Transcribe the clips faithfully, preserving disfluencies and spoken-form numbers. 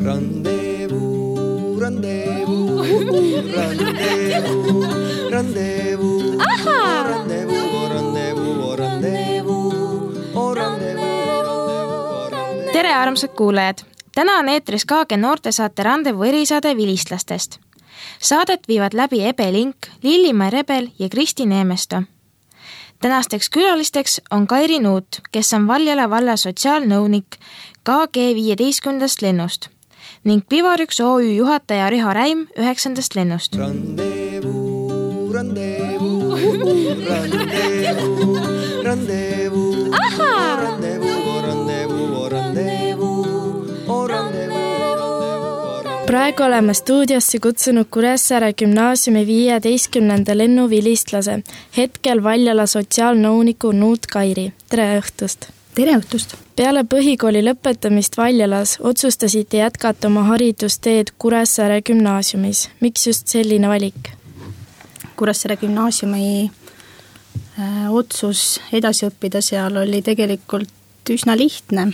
Rendezvous, rendezvous, rendezvous, rendezvous, rendezvous, rendezvous, rendezvous, rendezvous. Tere armsad kuulajad! Täna on eetris K G noortesaate Rendezvous erisaade vilistlastest. Saadet viivad läbi Ebe Link, Lillimai Rebel ja Kristi Neemesto. Tänasteks külalisteks on Kairi Nuut, kes on Valjala valla sotsiaalnõunik K G viieteistkümnendast lennust ning Pivarüks O Ü juhataja Riho Räim üheksandast lennust. Rendezvous, rendezvous, rendezvous, rendezvous, rendezvous, rendezvous, rendezvous, rendezvous. Praegu oleme stuudiosse kutsunud Kuressaare gümnaasiumi viieteistkümnenda lennu vilistlase, hetkel Valjala sotsiaalnõuniku Nuut Kairi. Tere õhtust! Tere õhtust! Peale põhikooli lõpetamist Valjalas otsustasite jätkata oma haridusteed Kuressaare gümnaasiumis. Miks just selline valik? Kuressaare gümnaasiumi äh, otsus edasi õppida seal oli tegelikult üsna lihtne,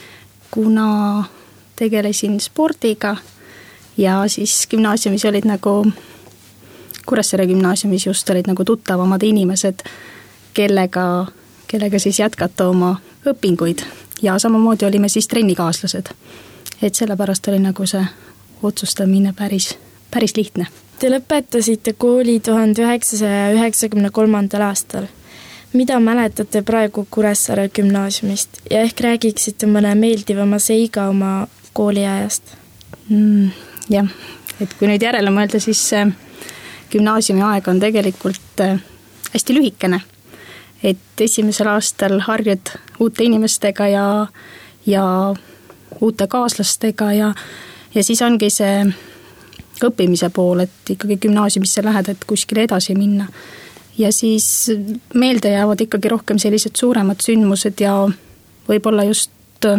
kuna tegelesin spordiga ja siis gümnaasiumis olid nagu, Kuressaare gümnaasiumis just olid nagu tuttavamad inimesed, kellega, kellega siis jätkata oma õpinguid ja samamoodi olime siis trennikaaslased. Et sellepärast oli nagu see otsustamine päris, päris lihtne. Te lõpetasite kooli tuhande üheksasaja üheksakümne kolmandal aastal. Mida mäletate praegu Kuressaare gümnaasiumist ja ehk räägiksite mõne meeldivama seiga oma kooliajast? Mm, jah, et kui nüüd järele mõelda, siis gümnaasiumi aeg on tegelikult hästi lühikene. Et esimesel aastal harjud uute inimestega ja, ja uute kaaslastega ja, ja siis ongi see õppimise pool, et ikkagi gümnaasiumisse lähed, et kuskile edasi minna. Ja siis meelde jäävad ikkagi rohkem sellised suuremad sündmused ja võib-olla just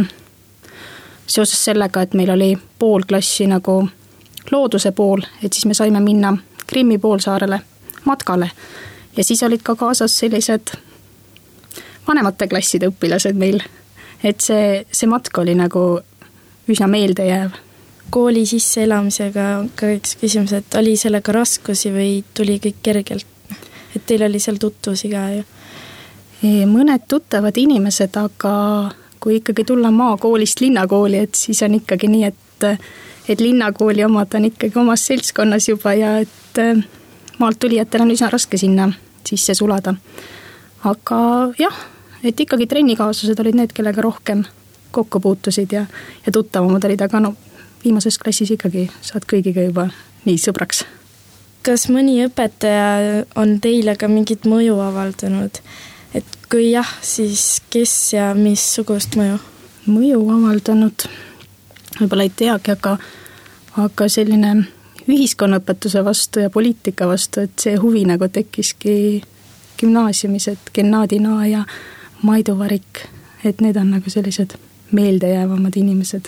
seoses sellega, et meil oli pool klassi nagu looduse pool, et siis me saime minna Krimmi poolsaarele matkale. Ja siis olid ka kaasas sellised vanemate klasside õpilased meil. Et see, see matk oli nagu üsna meelde jääv. Kooli sisse elamisega ka üks küsimus, et oli sellega raskusi või tuli kõik kergelt? Et teil oli seal tutvusi ka ju? Mõned tuttavad inimesed, aga kui ikkagi tulla maakoolist linnakooli, et siis on ikkagi nii, et, et linnakooli omad on ikkagi omas seltskonnas juba ja et maalt tulijatel on üsna raske sinna sisse sulada. Aga jah, et ikkagi trennikaaslased olid need, kellega rohkem kokku puutusid ja, ja tuttavamad olid, aga no viimases klassis ikkagi saad kõigiga juba nii sõbraks. Kas mõni õpetaja on teile ka mingit mõju avaldanud? Et kui jah, siis kes ja mis sugust mõju? Mõju avaldanud, võib-olla ei teagi, aga, aga selline ühiskonnaõpetuse vastu ja poliitika vastu, et see huvi nagu tekkiski gümnaasiumis, et Gennadina ja Maidu Varik, et need on nagu sellised meeldejäävamad inimesed.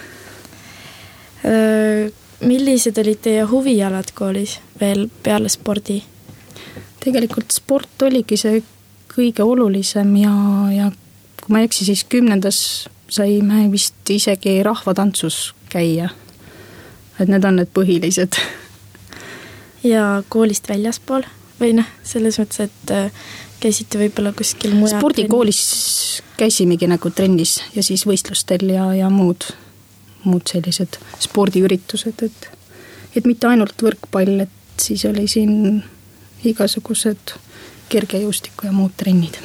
Millised olid teie huvialad koolis veel peale spordi? Tegelikult sport oligi see kõige olulisem ja, ja kui ma eksi, siis kümnendas saime vist isegi rahvatantsus käia. Et need on need põhilised. Ja koolist väljaspool? Või noh, selles mõttes, et käisite võib-olla kuskil mujal? Spordikoolis käisimegi nagu trennis ja siis võistlustel ja, ja muud, muud sellised spordiüritused, et, et mitte ainult võrkpall, et siis oli siin igasugused kergejõustiku ja muud trennid.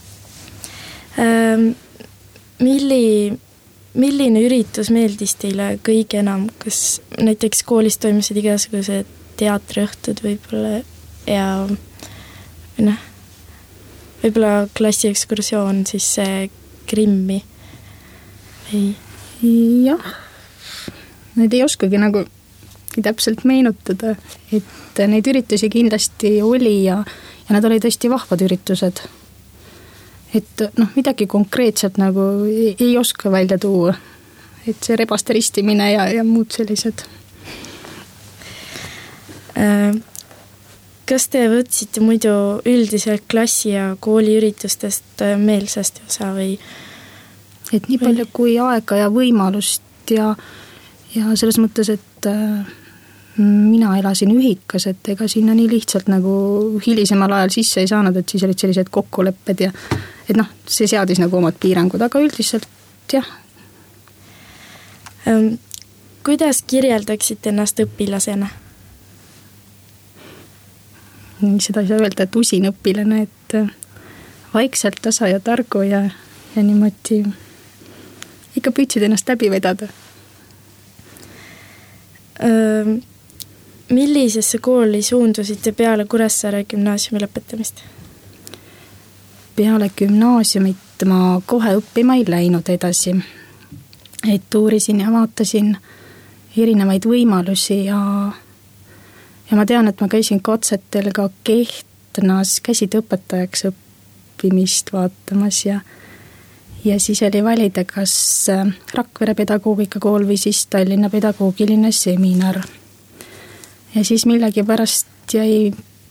Ähm, milli, milline üritus meeldis teile kõige enam? Kas näiteks koolis toimusid igasugused teatriõhtud võib-olla ja noh, võib-olla klassiekskursioon siis see Krimmi? Ei. Jah, need ei oskagi nagu täpselt meenutada, et neid üritusi kindlasti oli ja, ja nad olid hästi vahvad üritused. Et noh, midagi konkreetselt nagu ei, ei oska välja tuua. Et see rebaste ristimine ja, ja muud sellised. Kas te võtsite muidu üldiselt klassi ja kooli üritustest meelsasti osa või? Et nii palju kui aega ja võimalust ja, ja selles mõttes, et mina elasin ühikas, et ega sinna nii lihtsalt nagu hilisemal ajal sisse ei saanud, et siis olid sellised kokkulepped ja et noh, see seadis nagu omad piirangud, aga üldiselt jah. Kuidas kirjeldaksite ennast õpilasena? Seda ei saa öelda, et usin õpilane, et vaikselt, tasa ja targu ja, ja niimoodi ikka püüdsid ennast läbi vedada. Öö, millisesse kooli suundusite peale Kuressaare gümnaasiumi lõpetamist? Peale gümnaasiumit ma kohe õppima ei läinud edasi. Et uurisin ja vaatasin erinevaid võimalusi ja, ja ma tean, et ma käisin katsetel ka Kehtnas käsitööõpetajaks õppimist vaatamas ja ja siis oli valida, kas Rakvere pedagoogikakool või siis Tallinna pedagoogiline seminar. Ja siis millegi pärast jäi,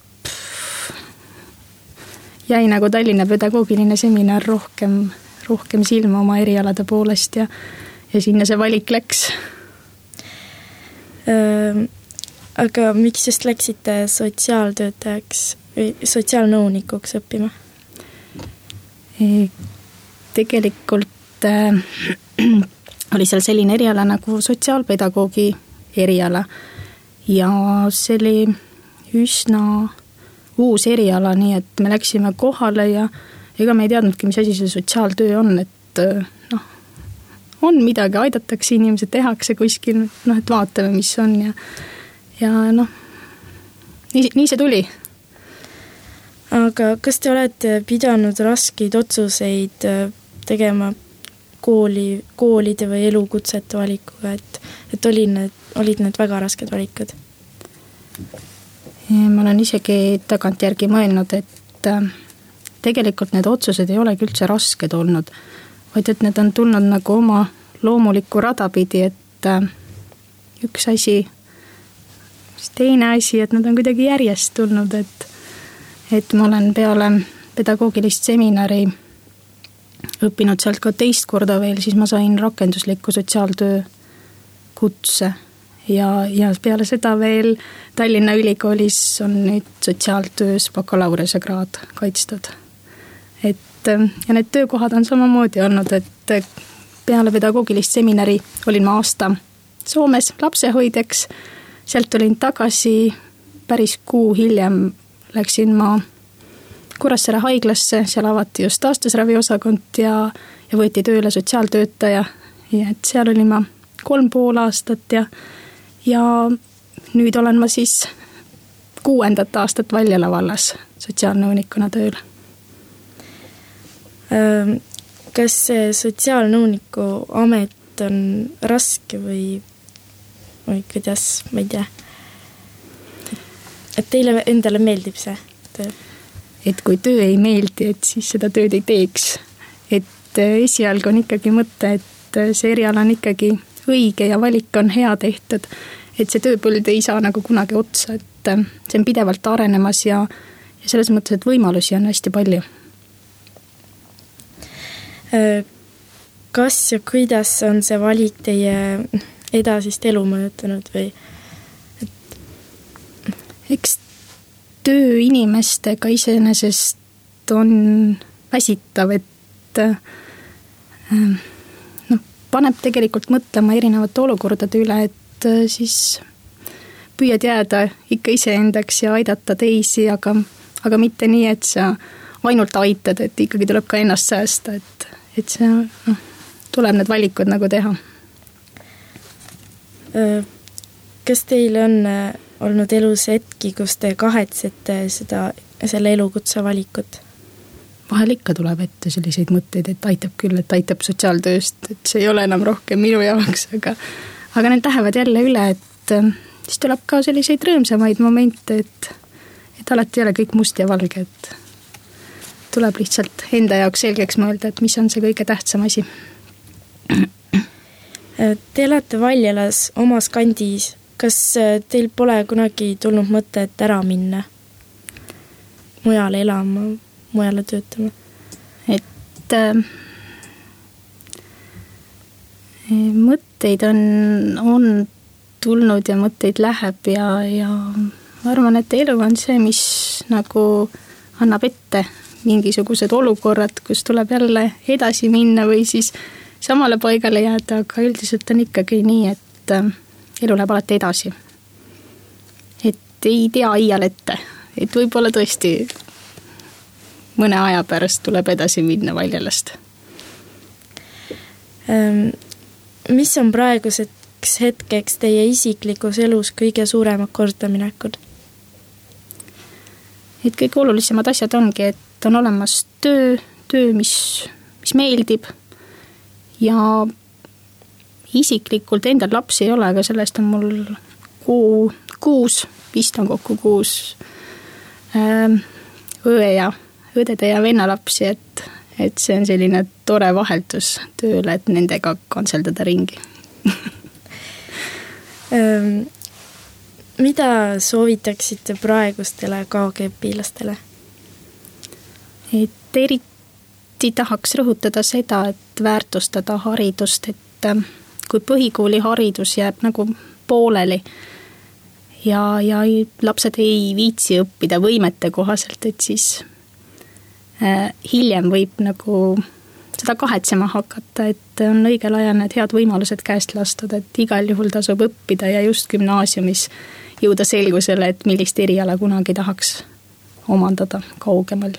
jäi nagu Tallinna pedagoogiline seminar rohkem, rohkem silma oma erialade poolest ja, ja sinna see valik läks. Öö, aga miks just läksite sotsiaaltöötajaks või sotsiaalnõunikuks õppima? E tegelikult äh, oli seal selline eriala nagu sotsiaalpedagoogi eriala ja see oli üsna uus eriala, nii et me läksime kohale ja ega me ei teadnudki, mis asi see sotsiaaltöö on, et noh, on midagi, aidatakse inimesed, tehakse kuskil, noh, et vaatame, mis on ja, ja noh, nii, nii see tuli. Aga kas te olete pidanud raskeid otsuseid tegema kooli, koolide või elukutsete valikuga, et, et oli need, olid need väga rasked valikud? Ma olen isegi tagantjärgi mõelnud, et tegelikult need otsused ei olegi üldse rasked olnud, vaid et need on tulnud nagu oma loomulikku radapidi, et üks asi, teine asi, et nad on kuidagi järjest tulnud, et et ma olen peale pedagoogilist seminari õppinud sealt ka teist korda veel, siis ma sain rakendusliku sotsiaaltöö kutse ja, ja peale seda veel Tallinna Ülikoolis on nüüd sotsiaaltöös bakalaureuse kraad kaitstud. Et, ja need töökohad on samamoodi olnud, et peale pedagoogilist seminari olin ma aasta Soomes lapsehoidjaks, sealt olin tagasi päris kuu hiljem läksin ma Kuressaare haiglasse, seal avati just taastusraviosakond ja, ja võeti tööle sotsiaaltöötaja. Ja et seal oli ma kolm pool aastat ja, ja nüüd olen ma siis kuuendat aastat Valjala vallas sotsiaalnõunikuna tööl. Kas see sotsiaalnõuniku amet on raske või, või kuidas, ma ei tea? Et teile endale meeldib see töö? Et kui töö ei meeldi, et siis seda tööd ei teeks. Et esialgu on ikkagi mõte, et see eriala on ikkagi õige ja valik on hea tehtud. Et see tööpõld ei saa nagu kunagi otsa, et see on pidevalt arenemas ja, ja selles mõttes, et võimalusi on hästi palju. Kas ja kuidas on see valik teie edasist elu mõjutanud või? Eks töö inimestega iseenesest on väsitav, et no, paneb tegelikult mõtlema erinevate olukordade üle, et siis püüad jääda ikka iseendaks ja aidata teisi, aga, aga mitte nii, et sa ainult aitad, et ikkagi tuleb ka ennast säästa, et, et see no, tuleb need valikud nagu teha. Kas teil on olnud elus hetki, kus te kahetsete seda, selle elukutse valikut? Vahel ikka tuleb ette selliseid mõtteid, et aitab küll, et aitab sotsiaaltööst, et see ei ole enam rohkem minu jaoks, aga, aga need lähevad jälle üle, et siis tuleb ka selliseid rõõmsamaid momente, et, et alati ei ole kõik must ja valge, et tuleb lihtsalt enda jaoks selgeks mõelda, et mis on see kõige tähtsam asi. Te elate Valjalas omas kandis. Kas teil pole kunagi tulnud mõte, et ära minna? Mujale elama, mujale töötama? Et, mõtteid on, on tulnud ja mõtteid läheb ja, ja ma arvan, et elu on see, mis nagu annab ette mingisugused olukorrad, kus tuleb jälle edasi minna või siis samale paigale jääda, aga üldiselt on ikkagi nii, et elu läheb alati edasi. Et ei tea iial ette, et võib-olla tõesti mõne aja pärast tuleb edasi minna Valjälast. Mis on praeguseks hetkeks teie isiklikus elus kõige suuremad kordaminekud? Et kõige olulisemad asjad ongi, et on olemas töö, töö, mis, mis meeldib ja isiklikult endal lapsi ei ole, aga sellest on mul kuu, kuus, vist on kokku kuus õe ja õdede ja venna lapsi, et, et see on selline tore vaheldus tööle, et nendega kantseldada ringi. Mida soovitaksite praegustele K G-õpilastele? Et eriti tahaks rõhutada seda, et väärtustada haridust, et kui põhikooli haridus jääb nagu pooleli ja, ja lapsed ei viitsi õppida võimete kohaselt, et siis äh, hiljem võib nagu seda kahetsema hakata, et on õigel ajal need head võimalused käest lastud, et igal juhul tasub õppida ja just gümnaasiumis jõuda selgusele, et millist eriala kunagi tahaks omandada kaugemal.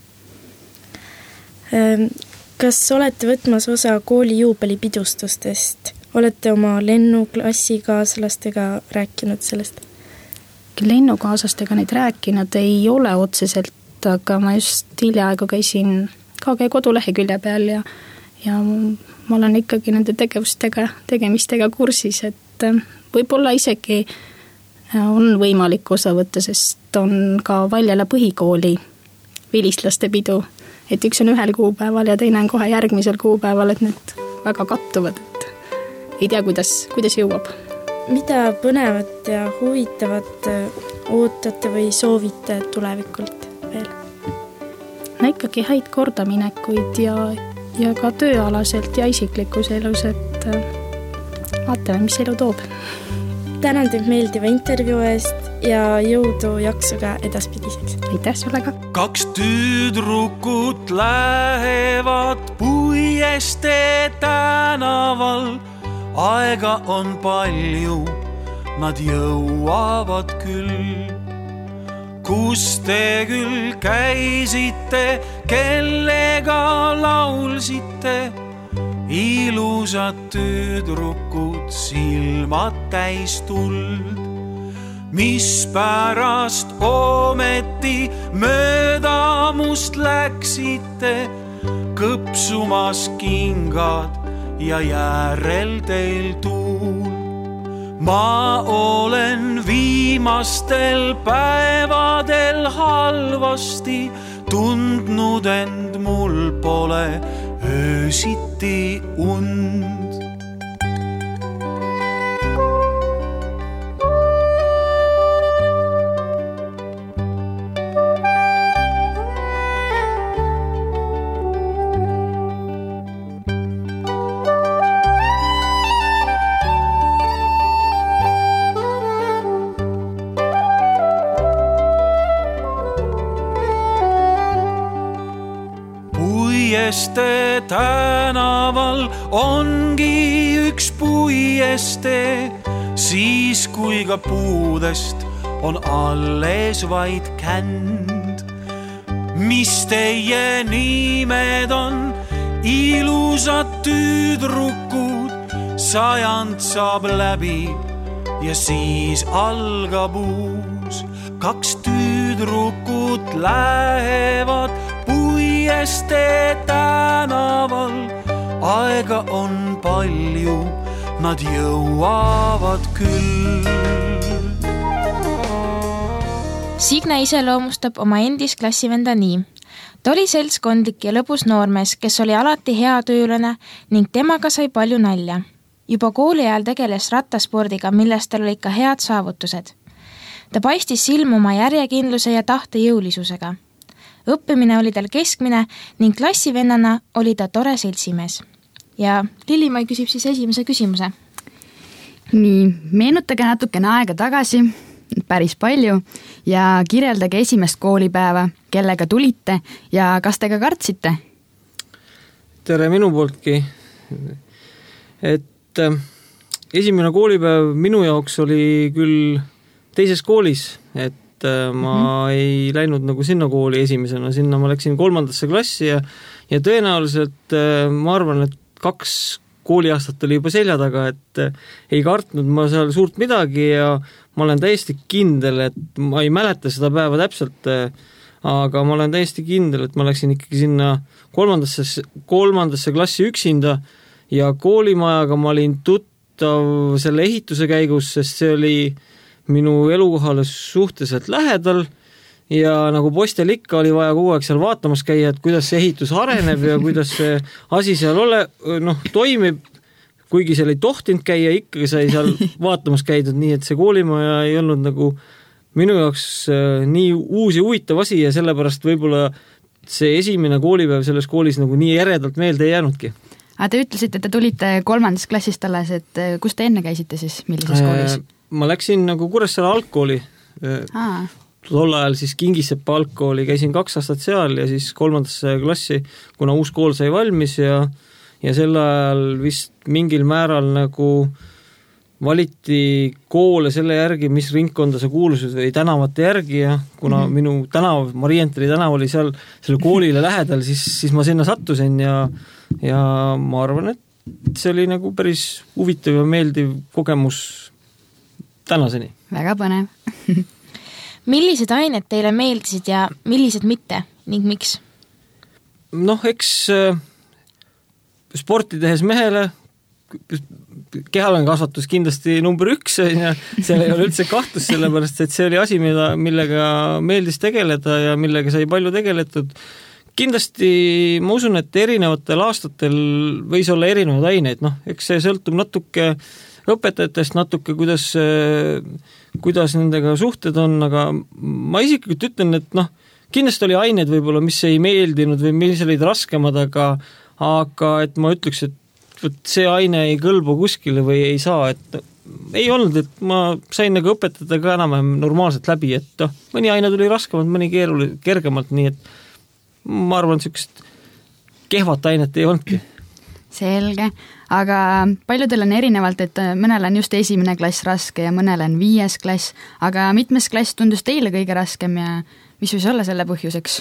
Kas olete võtmas osa kooli juubelipidustustest? Olete oma lennuklassikaaslastega rääkinud sellest? Lennukaaslastega neid rääkinud ei ole otseselt, aga ma just hiljaaegu käisin K G kodulehekülje peal ja, ja ma olen ikkagi nende tegevustega, tegemistega kursis, et võib-olla isegi on võimalik osa võtta, sest on ka Valjala põhikooli vilistlaste pidu, et üks on ühel kuupäeval ja teine on kohe järgmisel kuupäeval, et need väga kattuvad, et ei tea, kuidas, kuidas jõuab. Mida põnevat ja huvitavat ootate või soovite tulevikult veel? No ikkagi häid kordaminekuid ja, ja ka tööalaselt ja isiklikus elus, et vaatame, mis elu toob. Tänan teid meeldiva intervjuu eest ja jõudu jaksuga edaspidiseks. Aitäh sulle ka. Kaks tüdrukut lähevad Puiestee tänaval. Aega on palju, nad jõuavad küll. Kus te küll käisite, kellega laulsite? Ilusad tüdrukud, silmad täis tuld. Mis pärast ometi mööda must läksite, kõpsumas kingad ja järel teil tuul. Ma olen viimastel päevadel halvasti tundnud, end mul pole öösiti und. Puiestee tänaval ongi üks puiestee, siis kui ka puudest on alles vaid känd. Mis teie nimed on, ilusad tüdrukud, sajand saab läbi ja siis algab uus. Kaks tüdrukut lähevad Puiestee tänaval, aega on palju, nad jõuavad küll. Signe iseloomustab oma endis klassivenda nii. Ta oli seltskondlik ja lõbus noormees, kes oli alati hea tööülane ning temaga sai palju nalja. Juba kooli ajal tegeles rattaspordiga, millest tal oli ikka head saavutused. Ta paistis silma oma järjekindluse ja tahte jõulisusega. Õppimine oli tal keskmine ning klassivennana oli ta tore seltsimees. ja Lillimai küsib siis esimese küsimuse. Nii, meenutage natukene aega tagasi, päris palju, ja kirjeldage esimest koolipäeva, kellega tulite ja kas te ka kartsite? Tere minu pooltki. Et esimene koolipäev minu jaoks oli küll teises koolis, et ma mm-hmm. ei läinud nagu sinna kooli esimesena, sinna ma läksin kolmandasse klassi ja, ja tõenäoliselt ma arvan, et kaks kooliaastat oli juba selja taga, et ei kartnud ma seal suurt midagi ja ma olen täiesti kindel, et ma ei mäleta seda päeva täpselt, aga ma olen täiesti kindel, et ma läksin ikkagi sinna kolmandasse, kolmandasse klassi üksinda ja koolimajaga ma olin tuttav selle ehituse käigus, sest see oli minu elukohale suhteliselt lähedal ja nagu postel ikka oli vaja kogu aeg seal vaatamas käia, et kuidas see ehitus areneb ja kuidas see asi seal ole, noh, toimib, kuigi seal ei tohtinud käia, ikkagi sai seal vaatamas käidud, nii et see koolimaja ei olnud nagu minu jaoks nii uus ja huvitav asi ja sellepärast võib-olla see esimene koolipäev selles koolis nagu nii eredalt meelde ei jäänudki. Aga te ütlesite, et te tulite kolmandast klassist alles, et kus te enne käisite siis, millises koolis? Ma läksin nagu Kuressaare algkooli. Aa. Tol ajal siis Kingisepa algkooli, käisin kaks aastat seal ja siis kolmandasse klassi, kuna uus kool sai valmis ja, ja sel ajal vist mingil määral nagu valiti koole selle järgi, mis ringkonda sa kuulusid või tänavate järgi ja kuna mm-hmm. minu tänav, Marientali tänav oli seal selle koolile lähedal, siis, siis ma sinna sattusin ja, ja ma arvan, et see oli nagu päris huvitav ja meeldiv kogemus tänaseni. Väga põnev. Millised ained teile meeldisid ja millised mitte ning miks? Noh, eks sporti tehes mehele kehaline kasvatus kindlasti number üks, ja seal ei ole üldse kahtlus, sellepärast et see oli asi, mida, millega meeldis tegeleda ja millega sai palju tegeletud. Kindlasti ma usun, et erinevatel aastatel võis olla erinevad aineid, noh, eks see sõltub natuke õpetajatest, natuke kuidas, kuidas nendega suhted on, aga ma isiklikult ütlen, et noh, kindlasti oli aineid võib-olla, mis ei meeldinud või mis olid raskemad, aga, aga et ma ütleks, et see aine ei kõlbu kuskile või ei saa, et ei olnud, et ma sain nagu õpetada ka enam normaalselt läbi, et noh, mõni aine tuli raskemalt, mõni keeruli, kergemalt, nii et ma arvan, et sellist kehvat ainet ei olnudki. Selge, aga paljudel on erinevalt, et mõnel on just esimene klass raske ja mõnel on viies klass, aga mitmes klass tundus teile kõige raskem ja mis võis olla selle põhjuseks?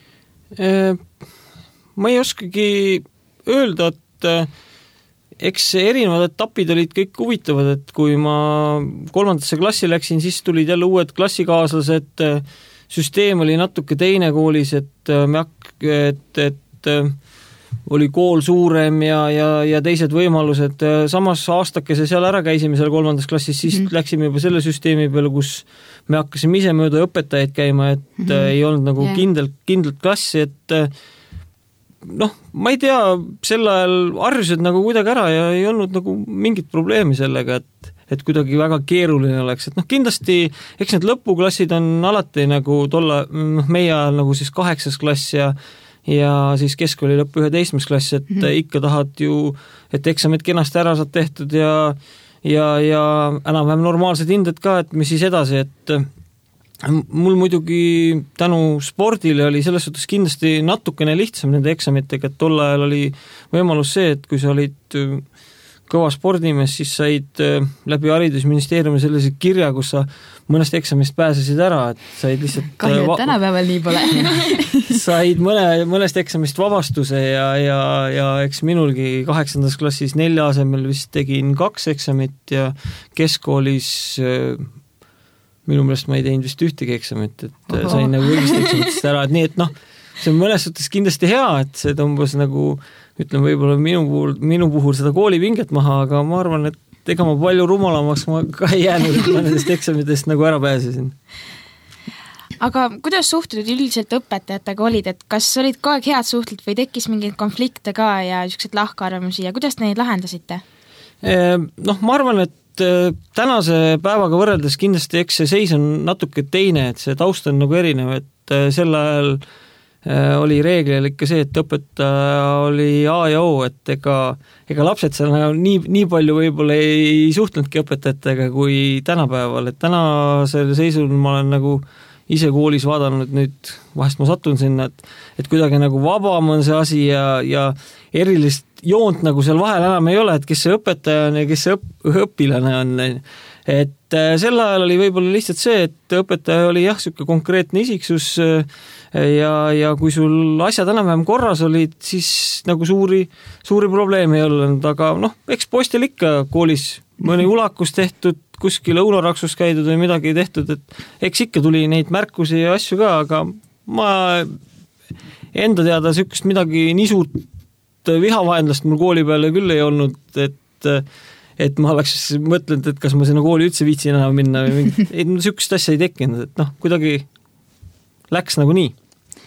Ma ei oskagi öelda, et eks erinevad etapid olid kõik huvitavad, et kui ma kolmandasse klassi läksin, siis tulid jälle uued klassikaaslased, süsteem oli natuke teine koolis, et, et, et oli kool suurem ja, ja, ja teised võimalused. Samas aastakese seal ära käisime seal kolmandas klassis, siis mm-hmm. läksime juba selle süsteemi peale, kus me hakkasime ise mööda õpetajaid käima, et mm-hmm. ei olnud nagu yeah. kindlalt, kindlalt klassi, et noh, ma ei tea, sel ajal harjused nagu kuidagi ära ja ei olnud nagu mingit probleemi sellega, et, et kuidagi väga keeruline oleks. Et noh, kindlasti, eks need lõpuklassid on alati nagu tolla, noh, meie ajal nagu siis kaheksas klass ja ja siis keskkooli lõpp üheteistkümnes klass, et mm-hmm. ikka tahad ju, et eksamid kenasti ära saad tehtud ja, ja, ja enam-vähem normaalsed hinded ka, et mis siis edasi, et mul muidugi tänu spordile oli selles suhtes kindlasti natukene lihtsam nende eksamitega, et tol ajal oli võimalus see, et kui sa olid kõva spordimees, siis said läbi haridusministeeriumi sellise kirja, kus sa mõnest eksamist pääsesid ära, et said lihtsalt kahju, et tänapäeval nii pole. said mõne, mõnest eksamist vabastuse ja, ja, ja eks minulgi kaheksandas klassis nelja asemel vist tegin kaks eksamit ja keskkoolis minu meelest ma ei teinud vist ühtegi eksamit, et Oho. sain nagu kõigist eksamitest ära, et nii, et noh, see on mõnes suhtes kindlasti hea, et see tõmbas nagu, ütlen võib-olla minu puhul, minu puhul seda koolipinget maha, aga ma arvan, et ega ma palju rumalamaks ma ka ei jäänud, et ma nendest eksamitest nagu ära pääsesin. Aga kuidas suhtled üldiselt õpetajatega olid, et kas olid kogu aeg head suhtled või tekkis mingeid konflikte ka ja niisugused lahkarvamusi ja kuidas neid lahendasite? Noh, ma arvan, et tänase päevaga võrreldes kindlasti eks see seis on natuke teine, et see taust on nagu erinev, et sel ajal oli reeglil ikka see, et õpetaja oli A ja O, et ega, ega lapsed seal nii, nii palju võib-olla ei suhtlnudki õpetajatega kui tänapäeval, et tänasel seisul ma olen nagu ise koolis vaadanud nüüd, vahest ma satun sinna, et, et kuidagi nagu vabam on see asi ja, ja erilist joont nagu seal vahel enam ei ole, et kes see õpetaja on ja kes see õp, õpilane on. Et sel ajal oli võib-olla lihtsalt see, et õpetaja oli jah, siuke konkreetne isiksus ja, ja kui sul asjad enam-vähem korras olid, siis nagu suuri, suuri probleeme ei olnud, aga noh, eks poistel ikka koolis mõni ulakus tehtud, kuskil õunaraksus käidud või midagi tehtud, et eks ikka tuli neid märkusi ja asju ka, aga ma enda teada sükust midagi nii suurt vihavaenlast mul kooli peale küll ei olnud, et, et ma oleks mõtlenud, et kas ma sinna kooli üldse viitsin enam minna või mingit, ei, sükust asja ei tekkinud, et noh, kuidagi läks nagu nii.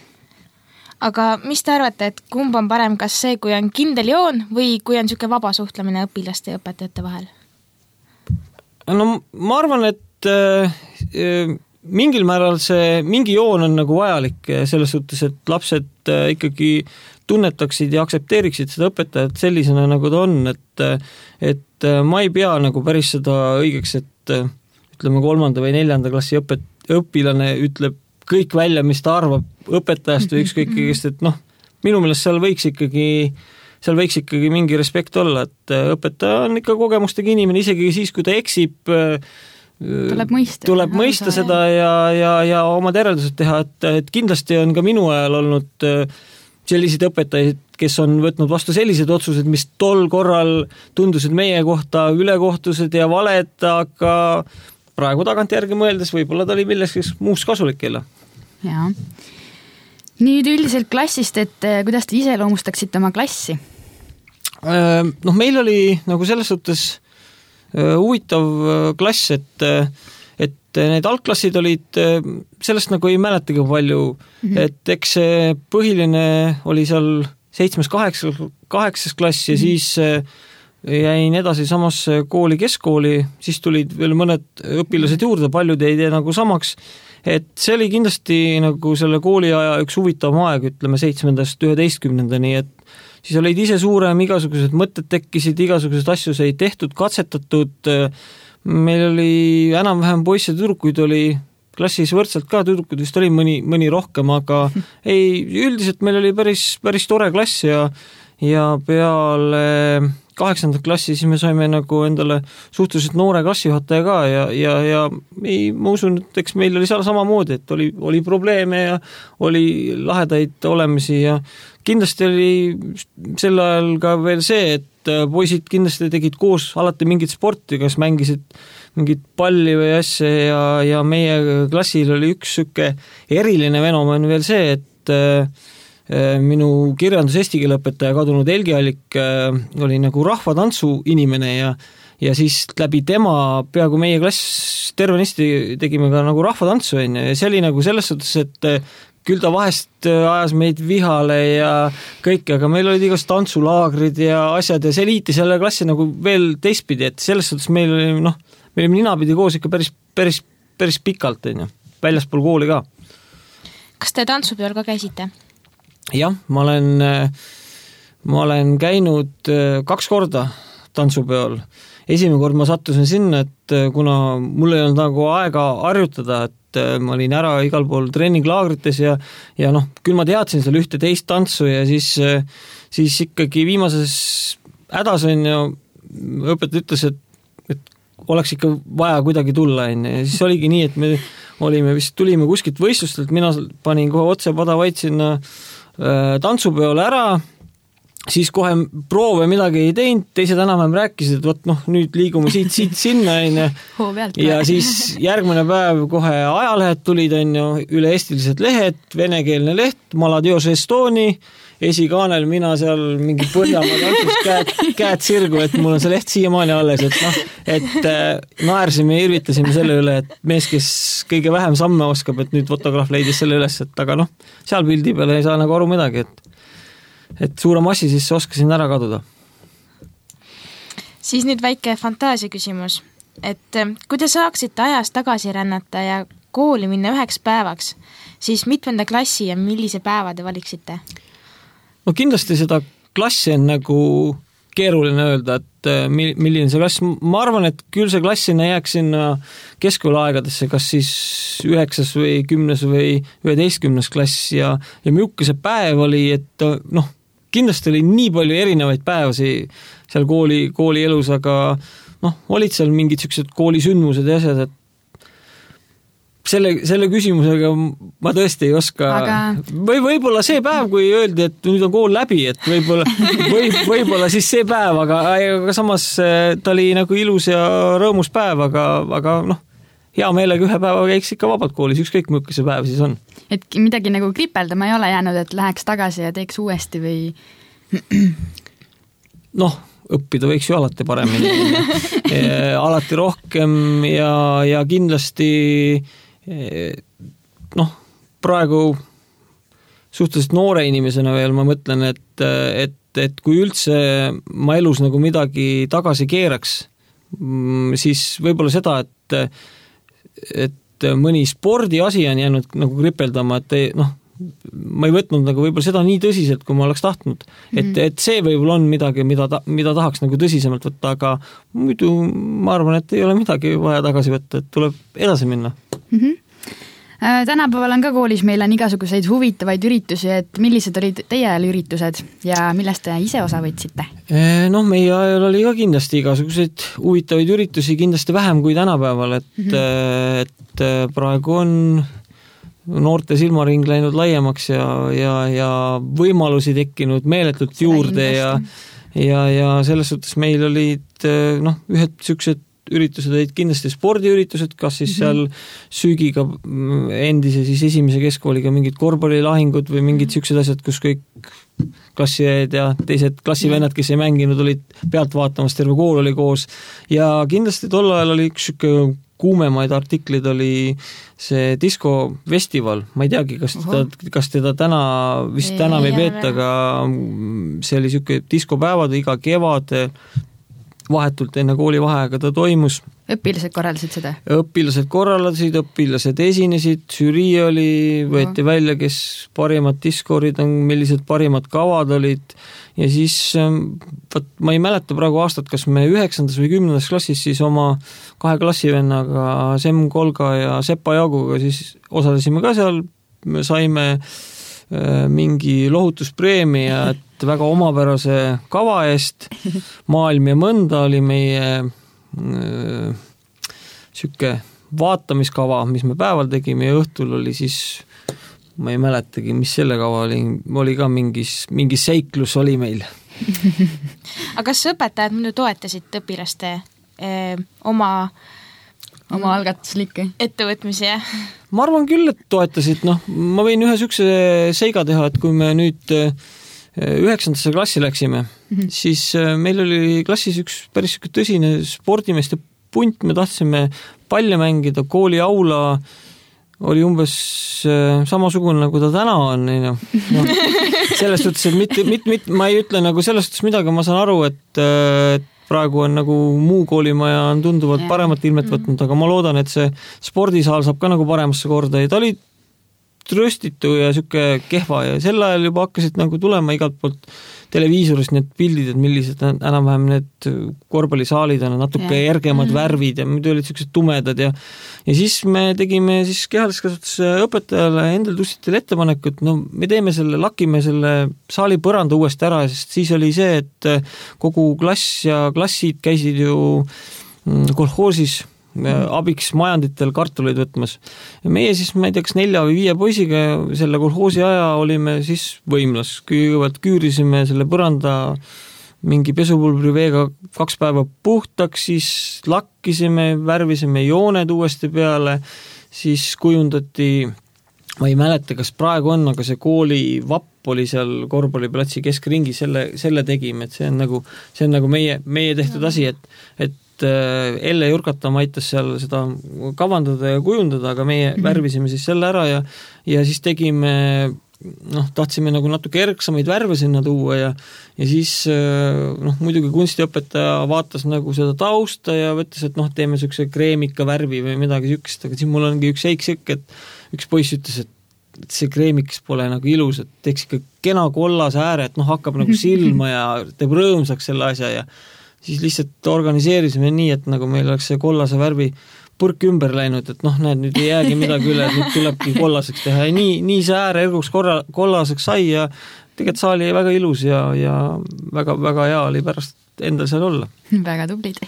Aga mis te arvate, et kumb on parem, kas see, kui on kindel joon või kui on siuke vaba suhtlemine õpilaste ja õpetajate vahel? No ma arvan, et äh, mingil määral see, mingi joon on nagu vajalik selles suhtes, et lapsed äh, ikkagi tunnetaksid ja aktsepteeriksid seda õpetajat sellisena, nagu ta on, et, et ma ei pea nagu päris seda õigeks, et ütleme kolmanda või neljanda klassi õpet, õpilane ütleb kõik välja, mis ta arvab õpetajast või ükskõik kõigest, et noh, minu meelest seal võiks ikkagi seal võiks ikkagi mingi respekt olla, et õpetaja on ikka kogemustega inimene, isegi siis, kui ta eksib, tuleb mõista, tuleb mõista seda ja, ja, ja omad järeldused teha, et, et kindlasti on ka minu ajal olnud selliseid õpetajaid, kes on võtnud vastu sellised otsused, mis tol korral tundusid meie kohta ülekohtused ja valed, aga praegu tagantjärgi mõeldes võib-olla ta oli millestki muust kasulik jälle. Jaa. Nüüd üldiselt klassist, et kuidas te iseloomustaksite oma klassi? Noh, meil oli nagu selles suhtes huvitav klass, et, et need algklassid olid, sellest nagu ei mäletagi palju, mm-hmm. et eks see põhiline oli seal seitsmes, kaheksas, kaheksas klass ja mm-hmm. siis jäin edasi samasse kooli keskkooli, siis tulid veel mõned õpilased juurde, paljud jäid nagu samaks, et see oli kindlasti nagu selle kooliaja üks huvitavam aeg, ütleme seitsmendast üheteistkümnendani, et siis olid ise suurem, igasugused mõtted tekkisid, igasugused asju sai tehtud, katsetatud, meil oli enam-vähem poisse tüdrukuid oli klassis võrdselt ka, tüdrukud vist oli mõni, mõni rohkem, aga ei, üldiselt meil oli päris, päris tore klass ja, ja peale kaheksandat klassi siis me saime nagu endale suhteliselt noore klassijuhataja ka ja, ja, ja ei, ma usun, et eks meil oli seal samamoodi, et oli, oli probleeme ja oli lahedaid olemisi ja kindlasti oli sel ajal ka veel see, et poisid kindlasti tegid koos alati mingit sporti, kas mängisid mingit palli või asja ja, ja meie klassil oli üks süke eriline fenomen veel see, et minu kirjandus eesti keele õpetaja kadunud Helgi Allik oli nagu rahvatantsu inimene ja, ja siis läbi tema peaaegu meie klass tervenisti tegime ka nagu rahvatantsu ja see oli nagu selles suhtes, et küll ta vahest ajas meid vihale ja kõik, aga meil olid igast tantsulaagrid ja asjad ja see liiti selle klassi nagu veel teistpidi, et selles suhtes meil oli, noh, me olime ninapidi koos ikka päris, päris, päris pikalt, väljaspool kooli ka. Kas te tantsupeol ka käisite? Jah, ma olen, ma olen käinud kaks korda tantsupeol. Esimene kord ma sattusin sinna, et kuna mul ei olnud nagu aega harjutada, et ma olin ära igal pool treeninglaagrites ja, ja noh, küll ma teadsin seal ühte teist tantsu ja siis, siis ikkagi viimases hädas on ja õpetaja ütles, et, et oleks ikka vaja kuidagi tulla enne ja siis oligi nii, et me olime vist, tulime kuskilt võistlustelt, mina panin kohe otse padavaid sinna tantsupeole ära, siis kohe proove midagi ei teinud, teised enam-vähem rääkisid, et võt noh, nüüd liigume siit, siit sinna ja siis järgmine päev kohe ajalehed tulid, on ju, üle-eestilised lehed, venekeelne leht, Maladios Estoni, esikaanel mina seal mingi Põhjamaa tantsus käed, käed sirgu, et mul on see leht siiamaani alles, et noh, et naersime ja irvitasime selle üle, et mees, kes kõige vähem samme oskab, et nüüd fotograaf leidis selle üles, et aga noh, seal pildi peale ei saa nagu aru midagi, et et suure massi siis oskasin ära kaduda. Siis nüüd väike fantaasia küsimus, et kui te saaksite ajas tagasi rännata ja kooli minna üheks päevaks, siis mitmenda klassi ja millise päeva te valiksite? No kindlasti seda klassi on nagu keeruline öelda, et milline see klass, ma arvan, et küll see klass sinna jääks sinna keskkoolaegadesse, kas siis üheksas või kümnes või üheteistkümnes klass ja, ja milline see päev oli, et noh, kindlasti oli nii palju erinevaid päevasi seal kooli, kooli elus, aga noh, olid seal mingid sellised koolisündmused ja asjad, et selle, selle küsimusega ma tõesti ei oska aga... või võib-olla see päev, kui öeldi, et nüüd on kool läbi, et võib-olla või, võib-olla siis see päev, aga, aga samas ta oli nagu ilus ja rõõmus päev, aga, aga noh, hea meelega ühe päeva käiks ikka vabalt koolis, ükskõik milline see päev siis on. Et midagi nagu kripeldama ei ole jäänud, et läheks tagasi ja teeks uuesti või? Noh, õppida võiks ju alati paremini. alati rohkem ja, ja kindlasti noh, praegu suhteliselt noore inimesena veel ma mõtlen, et, et, et kui üldse ma elus nagu midagi tagasi keeraks, siis võib-olla seda, et, et mõni spordiasi on jäänud nagu kripeldama, et noh, ma ei võtnud nagu võib-olla seda nii tõsiselt, kui ma oleks tahtnud. Et, et see võib-olla on midagi, mida, ta, mida tahaks nagu tõsisemalt võtta, aga muidu ma arvan, et ei ole midagi vaja tagasi võtta, et tuleb edasi minna. Mm-hmm. Tänapäeval on ka koolis meil on igasuguseid huvitavaid üritusi, et millised olid teie ajal üritused ja millest te ise osa võtsite? Noh, meie ajal oli ka kindlasti igasuguseid huvitavaid üritusi, kindlasti vähem kui tänapäeval, et, mm-hmm. et praegu on noorte silmaring läinud laiemaks ja, ja, ja võimalusi tekkinud meeletult Seda juurde ja, ja, ja selles suhtes meil olid noh, ühed sellised üritused olid kindlasti spordiüritused, kas siis seal Süügiga endise siis esimese keskkooliga mingid korvpallilahingud või mingid sellised asjad, kus kõik klassijaid ja teised klassivennad, kes ei mänginud, olid pealt vaatamas, terve kool oli koos ja kindlasti tol ajal oli üks selline kuumemaid artiklid oli see diskofestival, ma ei teagi, kas teda, kas teda täna, vist täna ei peeta, aga see oli selline diskopäevad iga kevad, vahetult enne koolivaheaega ta toimus. Õpilased korraldasid seda? Õpilased korraldasid, õpilased esinesid, žürii oli, võeti välja, kes parimad diskoorid on, millised parimad kavad olid ja siis, võt, ma ei mäleta praegu aastat, kas me üheksandas või kümnendas klassis siis oma kahe klassivennaga Sem Kolga ja Sepa Jaaguga siis osalesime ka seal, me saime mingi lohutuspreemia, et väga omapärase kava eest, maailm ja mõnda oli meie äh, süke vaatamiskava, mis me päeval tegime ja õhtul oli siis, ma ei mäletagi, mis selle kava oli, oli ka mingis, mingi seiklus oli meil. Aga kas õpetajad muidu toetasid õpilaste eh, oma oma algatuslikke ettevõtmisi, jah? Ma arvan küll, et toetasid, noh, ma võin ühe sükse seiga teha, et kui me nüüd üheksandasse klassi läksime, mm-hmm. siis meil oli klassis üks päris tõsine spordimeeste punt, me tahtsime palle mängida, kooli aula oli umbes samasugune, nagu ta täna on, no, selles suhtes, et mitte, mitte, mitte, ma ei ütle nagu selles suhtes midagi, ma saan aru, et, et praegu on nagu muu koolimaja on tunduvalt paremat ilmet võtnud, aga ma loodan, et see spordisaal saab ka nagu paremasse korda ja ta oli tröstitu ja süke kehva ja sel ajal juba hakkasid nagu tulema igalt poolt televiisorist need pildid, et millised enam-vähem need korvpallisaalid on natuke ja. Järgemad mm-hmm. värvid ja muidu olid sellised tumedad ja ja siis me tegime siis kehalises kasvatuse õpetajale endal tussitele ettepanekut, no me teeme selle, lakime selle saali põranda uuesti ära, sest siis oli see, et kogu klass ja klassid käisid ju kolhoosis abiks majanditel kartuleid võtmas. Ja meie siis, ma ei tea, kas nelja või viie poisiga selle kolhoosi aja olime siis võimlas. Kõigepealt küürisime selle põranda mingi pesupulbri veega kaks päeva puhtaks, siis lakkisime, värvisime jooned uuesti peale, siis kujundati, ma ei mäleta, kas praegu on, aga see kooli vapp oli seal korvpalliplatsi keskringi, selle, selle tegime, et see on nagu, see on nagu meie, meie tehtud asi, et, et Elle Jurkatam aitas seal seda kavandada ja kujundada, aga meie mm-hmm. värvisime siis selle ära ja, ja siis tegime noh, tahtsime nagu natuke erksamaid värve sinna tuua ja ja siis noh, muidugi kunstiõpetaja vaatas nagu seda tausta ja võttis, et noh, teeme niisuguse kreemika värvi või midagi niisugust, aga siis mul ongi üks seik sõk, et üks poiss ütles, et et see kreemiks pole nagu ilus, et teeks ikka kena kollase ääre, et noh, hakkab nagu silma ja teeb rõõmsaks selle asja ja siis lihtsalt organiseerisime nii, et nagu meil oleks see kollase värvi purk ümber läinud, et noh, näed, nüüd ei jäägi midagi üle, et nüüd tulebki kollaseks teha ja nii, nii see ääre erguks korra, kollaseks sai ja tegelikult saali jäi väga ilus ja, ja väga, väga hea oli pärast endal seal olla. Väga tublid.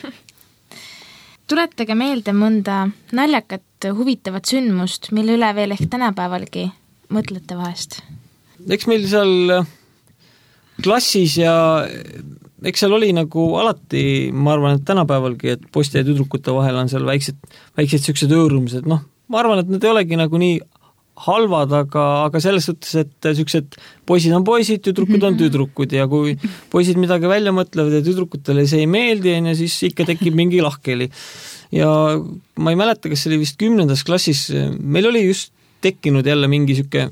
Tuletage meelde mõnda naljakat huvitavat sündmust, mille üle veel ehk tänapäevalgi mõtlete vahest? Eks meil seal klassis ja eks seal oli nagu alati, ma arvan, et tänapäevalgi, et poiste ja tüdrukute vahel on seal väiksed, väiksed siuksed öörumsed, noh, ma arvan, et need ei olegi nagu nii halvad, aga, aga selles suhtes, et siuksed poisid on poisid, tüdrukud on tüdrukud ja kui poisid midagi välja mõtlevad ja tüdrukutele see ei meeldi, ja siis ikka tekib mingi lahkeli. Ja ma ei mäleta, kas see oli vist kümnendas klassis, meil oli just tekkinud jälle mingi siuke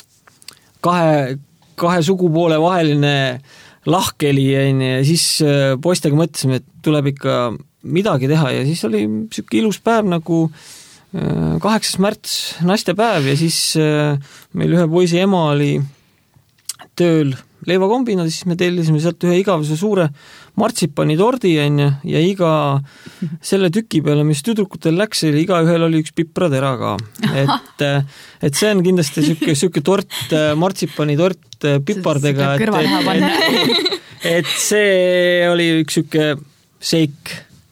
kahe, kahe sugupoole vaheline lahkeli ja siis poistega mõtlesime, et tuleb ikka midagi teha ja siis oli siuke ilus päev nagu kaheksas märts naistepäev ja siis meil ühe poisi ema oli tööl leivakombina, siis me tellisime sealt ühe igavese suure martsipani tordi ja iga selle tüki peale, mis tüdrukutel läks, iga ühel oli üks pipratera ka. Et, et see on kindlasti siuke, siuke tort, martsipani tort pipardega, et, et, et see oli üks siuke seik.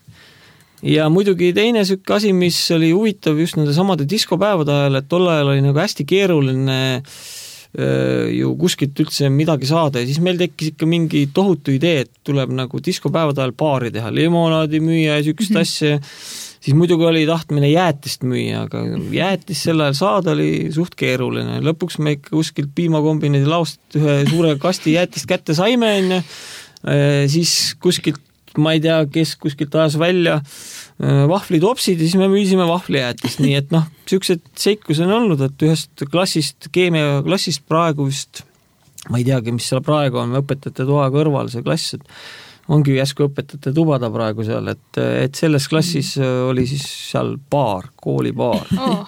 Ja muidugi teine siuke asi, mis oli huvitav just nende samade diskopäevade ajal, et tol ajal oli nagu hästi keeruline ju kuskilt üldse midagi saada ja siis meil tekkis ikka mingi tohutu idee, et tuleb nagu diskopäevade ajal baari teha, limonaadi müüa ja siukest mm-hmm. asja, siis muidugi oli tahtmine jäätist müüa, aga jäätist sel ajal saada oli suht keeruline. Lõpuks me ikka kuskilt piimakombinaadi laost ühe suure kasti jäätist kätte saime, siis kuskilt ma ei tea, kes kuskilt ajas välja vahvlitopsid ja siis me müüsime vahvlijäätist, nii et noh, siuksed seikus on olnud, et ühest klassist, keemia klassist praegu vist, ma ei teagi, mis seal praegu on, õpetajate toa kõrval see klass, et ongi jäsku õpetajate tubada praegu seal, et, et selles klassis oli siis seal baar, koolibaar. Oh.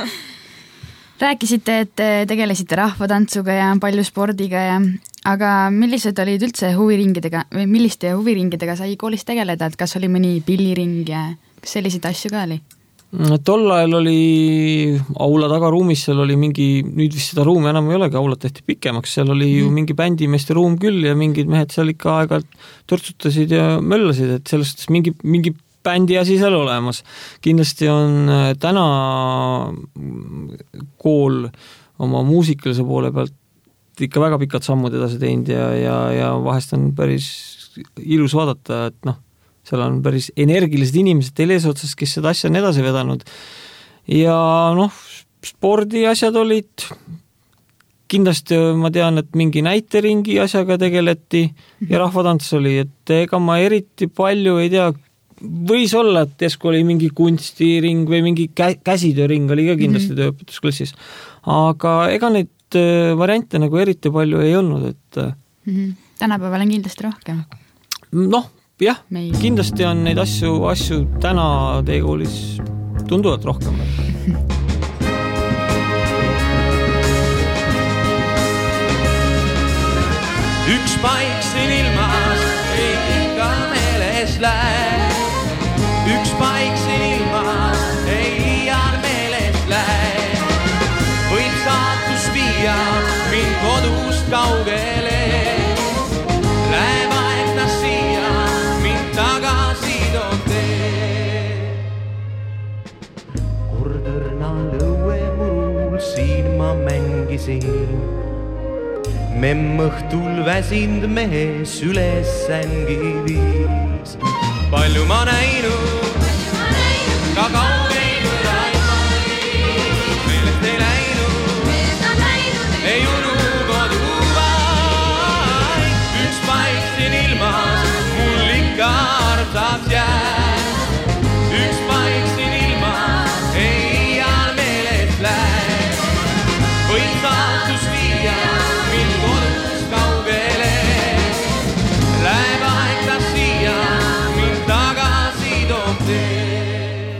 Rääkisite, et tegelesite rahvatantsuga ja palju spordiga ja aga millised olid üldse huviringidega või milliste huviringidega sai koolis tegeleda, et kas oli mõni pilliring ja kas selliseid asju ka oli? Tol ajal oli aula tagaruumis, seal oli mingi, nüüd vist seda ruumi enam ei olegi, aulat tehti pikemaks, seal oli mm. ju mingi bändimeeste ruum küll ja mingid mehed seal ikka aeg-ajalt törtsutasid ja möllasid, et sellest mingi, mingi bändi asi seal olemas. Kindlasti on täna kool oma muusikalise poole pealt ikka väga pikad sammud edasi teinud ja, ja, ja vahest on päris ilus vaadata, et noh, seal on päris energilised inimesed teil eesotsas, kes seda asja on edasi vedanud. Ja noh, spordiasjad olid, kindlasti ma tean, et mingi näiteringi asjaga tegeleti ja rahvatants oli, et ega ma eriti palju ei tea, võis olla, et esku oli mingi kunstiring või mingi kä- käsitööring oli ka kindlasti mm-hmm. tööõpetusklassis, aga ega neid variante nagu eriti palju ei olnud, et mm-hmm. tänapäeval on kindlasti rohkem. Noh, jah, Meil. kindlasti on neid asju, asju täna teie koolis tunduvad rohkem. Üks paik siin ilmas ei ikka meeles lähe. Üks paik siin ilmas ei iial meeles lähe. Võib saatus viia mind kodust kaugele. Läheb aeg ta siia, mind tagasi toote. Kord õrna lõuemurul siin ma mängisin. Memm õhtul väsind mehes üles sängi viis. Palju ma näinud, ka kaugeid võraid maid. Meelest ei läinud, ei unu kodu vaid. Üks paik siin ilmas, mul ikka arvsaks jääb. Üks paik siin ilmas, ei iial meelest läheb. Võin saatus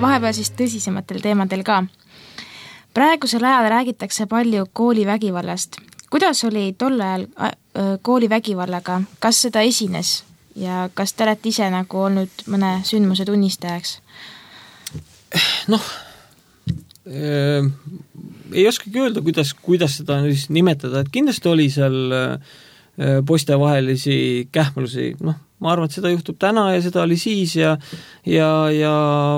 vahepeal siis tõsisematel teemadel ka. Praegusel ajal räägitakse palju koolivägivallast. Kuidas oli tol ajal koolivägivallaga? Kas seda esines ja kas te olete ise nagu olnud mõne sündmuse tunnistajaks? Noh, äh, ei oskagi öelda, kuidas, kuidas seda siis nimetada, et kindlasti oli seal äh, poistevahelisi kähmlusi, noh, ma arvan, et seda juhtub täna ja seda oli siis ja, ja, ja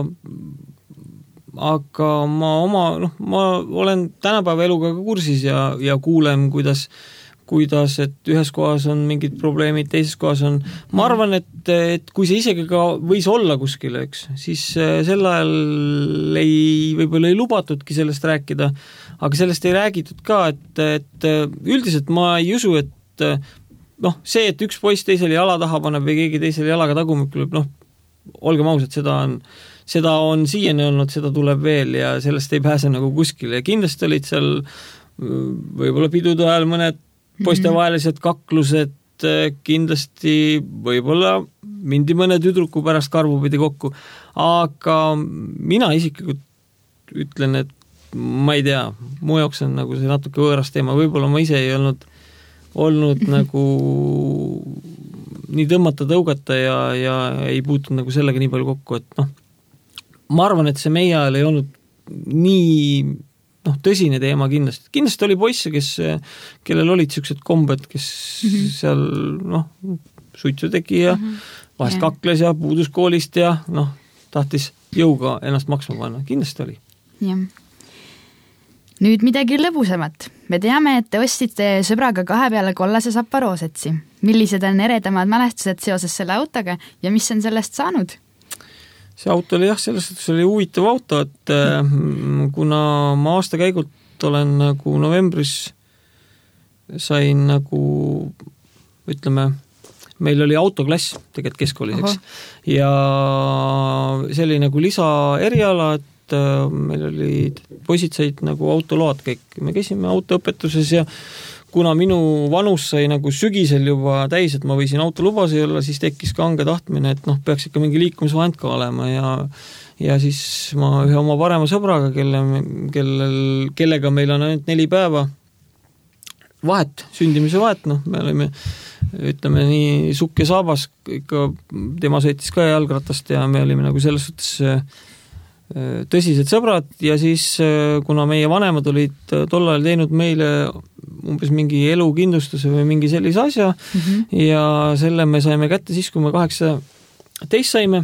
aga ma oma, noh, ma olen tänapäeva eluga ka kursis ja, ja kuulen, kuidas, kuidas, et ühes kohas on mingid probleemid, teises kohas on, ma arvan, et, et kui see isegi ka võis olla kuskil, eks, siis sel ajal ei, võib-olla ei lubatudki sellest rääkida, aga sellest ei räägitud ka, et, et üldiselt ma ei usu, et noh, see, et üks poiss teisele jala taha paneb või keegi teisele jalaga tagumikul, noh, olgem ausad, seda on, seda on siiani olnud, seda tuleb veel ja sellest ei pääse nagu kuskile ja kindlasti olid seal võib-olla pidude ajal mõned poistevahelised kaklused, kindlasti võib-olla mindi mõne tüdruku pärast karvupidi kokku, aga mina isiklikult ütlen, et ma ei tea, mu jaoks on nagu see natuke võõras teema, võib-olla ma ise ei olnud olnud nagu nii tõmmata tõugata ja, ja ei puutunud nagu sellega nii palju kokku, et noh, ma arvan, et see meie ajal ei olnud nii noh, tõsine teema kindlasti. Kindlasti oli poisse, kes, kellel olid siuksed kombed, kes mm-hmm. seal noh, suitsu tegi ja mm-hmm. vahest yeah. kakles ja puudus koolist ja noh, tahtis jõuga ennast maksma panna. Kindlasti oli. Jah. Yeah. Nüüd midagi lõbusamat. Me teame, et te ostsite sõbraga kahe peale kollase Saparoosetsi. Millised on eredamad mälestused seoses selle autoga ja mis on sellest saanud? See auto oli jah, selles suhtes oli huvitav auto, et kuna ma aasta käigult olen nagu novembris sain nagu, ütleme, meil oli autoklass tegelikult keskkoolis, eks. Ja see oli nagu lisa eriala, et meil olid, poisid said nagu autoload kõik. Me käisime autoõpetuses ja kuna minu vanus sai nagu sügisel juba täis, et ma võisin autolubasi olla, siis tekkis ka ange tahtmine, et noh, peaks ikka mingi liikumisvahend ka olema ja, ja siis ma ühe oma parema sõbraga, kelle, kellel, kellega meil on ainult neli päeva vahet, sündimise vahet, noh, me olime, ütleme nii, sukk ja saabas, ikka tema sõitis ka jalgratast ja me olime nagu selles suhtes tõsised sõbrad ja siis, kuna meie vanemad olid tollal teinud meile umbes mingi elukindlustuse või mingi sellise asja mm-hmm. ja selle me saime kätte siis, kui me kaheksateist saime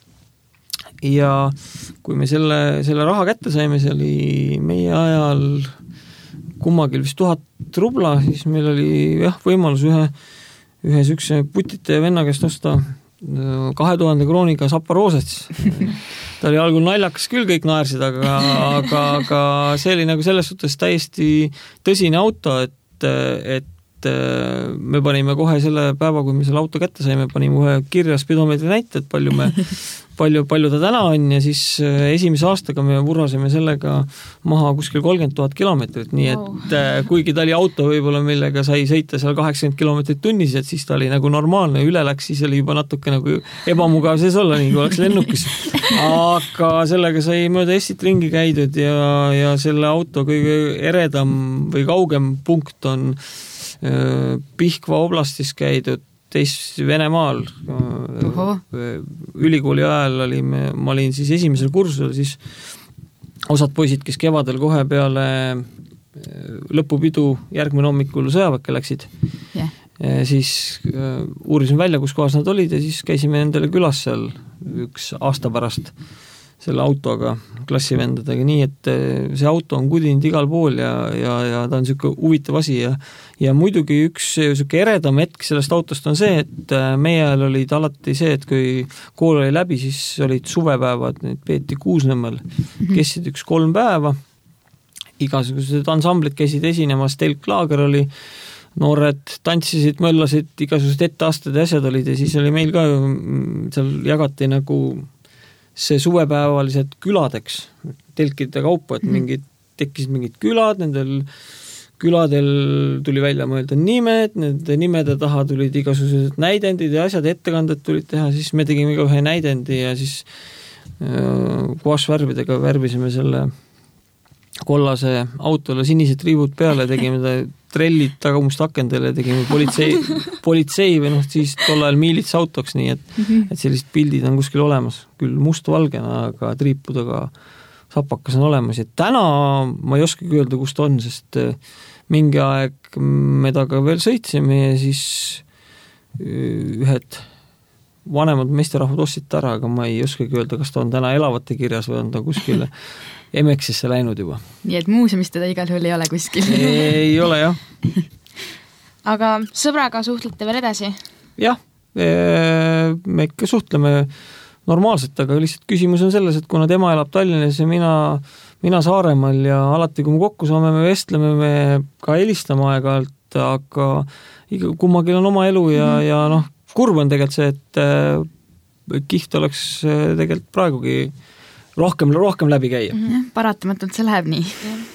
ja kui me selle, selle raha kätte saime, see oli meie ajal kummagil vist tuhat rubla, siis meil oli jah, võimalus ühe, ühe sükse putite venna käest osta kahe tuhande krooniga Saparoosets. Ta oli algul naljakas küll, kõik naersid, aga, aga, aga see oli nagu selles suhtes täiesti tõsine auto, et, et me panime kohe selle päeva, kui me selle auto kätte saime, panime kohe kirja spidomeetri näite, et palju me palju, palju ta täna on ja siis esimese aastaga me vurrasime sellega maha kuskil kolmkümmend tuhat kilomeetrit, nii et oh. kuigi ta oli auto võib-olla, millega sai sõita seal kaheksakümmend kilomeetrit tunnis, et siis ta oli nagu normaalne, üle läks, siis oli juba natuke nagu ebamugav sees olla, nii kui oleks lennukis. Aga sellega sai mööda Estit ringi käidud ja, ja selle auto kõige eredam või kaugem punkt on äh, Pihkva oblastis käidud teist Venemaal. Oho. Ülikooli ajal olime, ma olin siis esimesel kursusel, siis osad poisid, kes kevadel kohe peale lõpupidu järgmine hommikul sõjaväkke läksid, yeah. siis uurisin välja, kus kohas nad olid ja siis käisime nendele külas seal üks aasta pärast selle autoga, klassivendadega, nii et see auto on kudinud igal pool ja, ja, ja ta on siuke huvitav asi ja, ja muidugi üks siuke eredam hetk sellest autost on see, et meie ajal olid alati see, et kui kool oli läbi, siis olid suvepäevad, need peeti Kuusnõmmel, kestsid üks kolm päeva, igasugused ansamblid käisid esinemas, telklaager oli, noored tantsisid, möllasid, igasugused etteasted ja asjad olid ja siis oli meil ka seal jagati nagu see suvepäevalised küladeks, telkide kaupa, et mingid, tekkisid mingid külad, nendel küladel tuli välja mõelda nimed, nende nimede taha tulid igasugused näidendid ja asjad, ettekanded tulid teha, siis me tegime ka ühe näidendi ja siis guašvärvidega värvisime selle kollase autole sinised riivud peale, tegime ta trellid tagumust akendele, tegime politsei, politsei või noh, siis tol ajal miilits autoks, nii et, mm-hmm. et sellised pildid on kuskil olemas, küll must-valgena, aga triipudega sapakas on olemas ja täna ma ei oskagi öelda, kust on, sest mingi aeg me taga veel sõitsime ja siis ühed vanemad meesterahvad ostsid ära, aga ma ei oskagi öelda, kas ta on täna elavate kirjas või on ta kuskile Emeksisse läinud juba. Nii et muuseumis teda igal juhul ei ole kuskil. Ei ole, jah. Aga sõbraga suhtlete veel edasi? Jah, me ikka suhtleme normaalselt, aga lihtsalt küsimus on selles, et kuna tema elab Tallinnas ja mina, mina Saaremaal ja alati, kui me kokku saame, me vestleme, me ka helistame aeg-ajalt, aga kummagil on oma elu ja, ja noh, kurb on tegelikult see, et kiht oleks tegelikult praegugi rohkem, rohkem läbi käia. Mm-hmm. Paratamatult see läheb nii.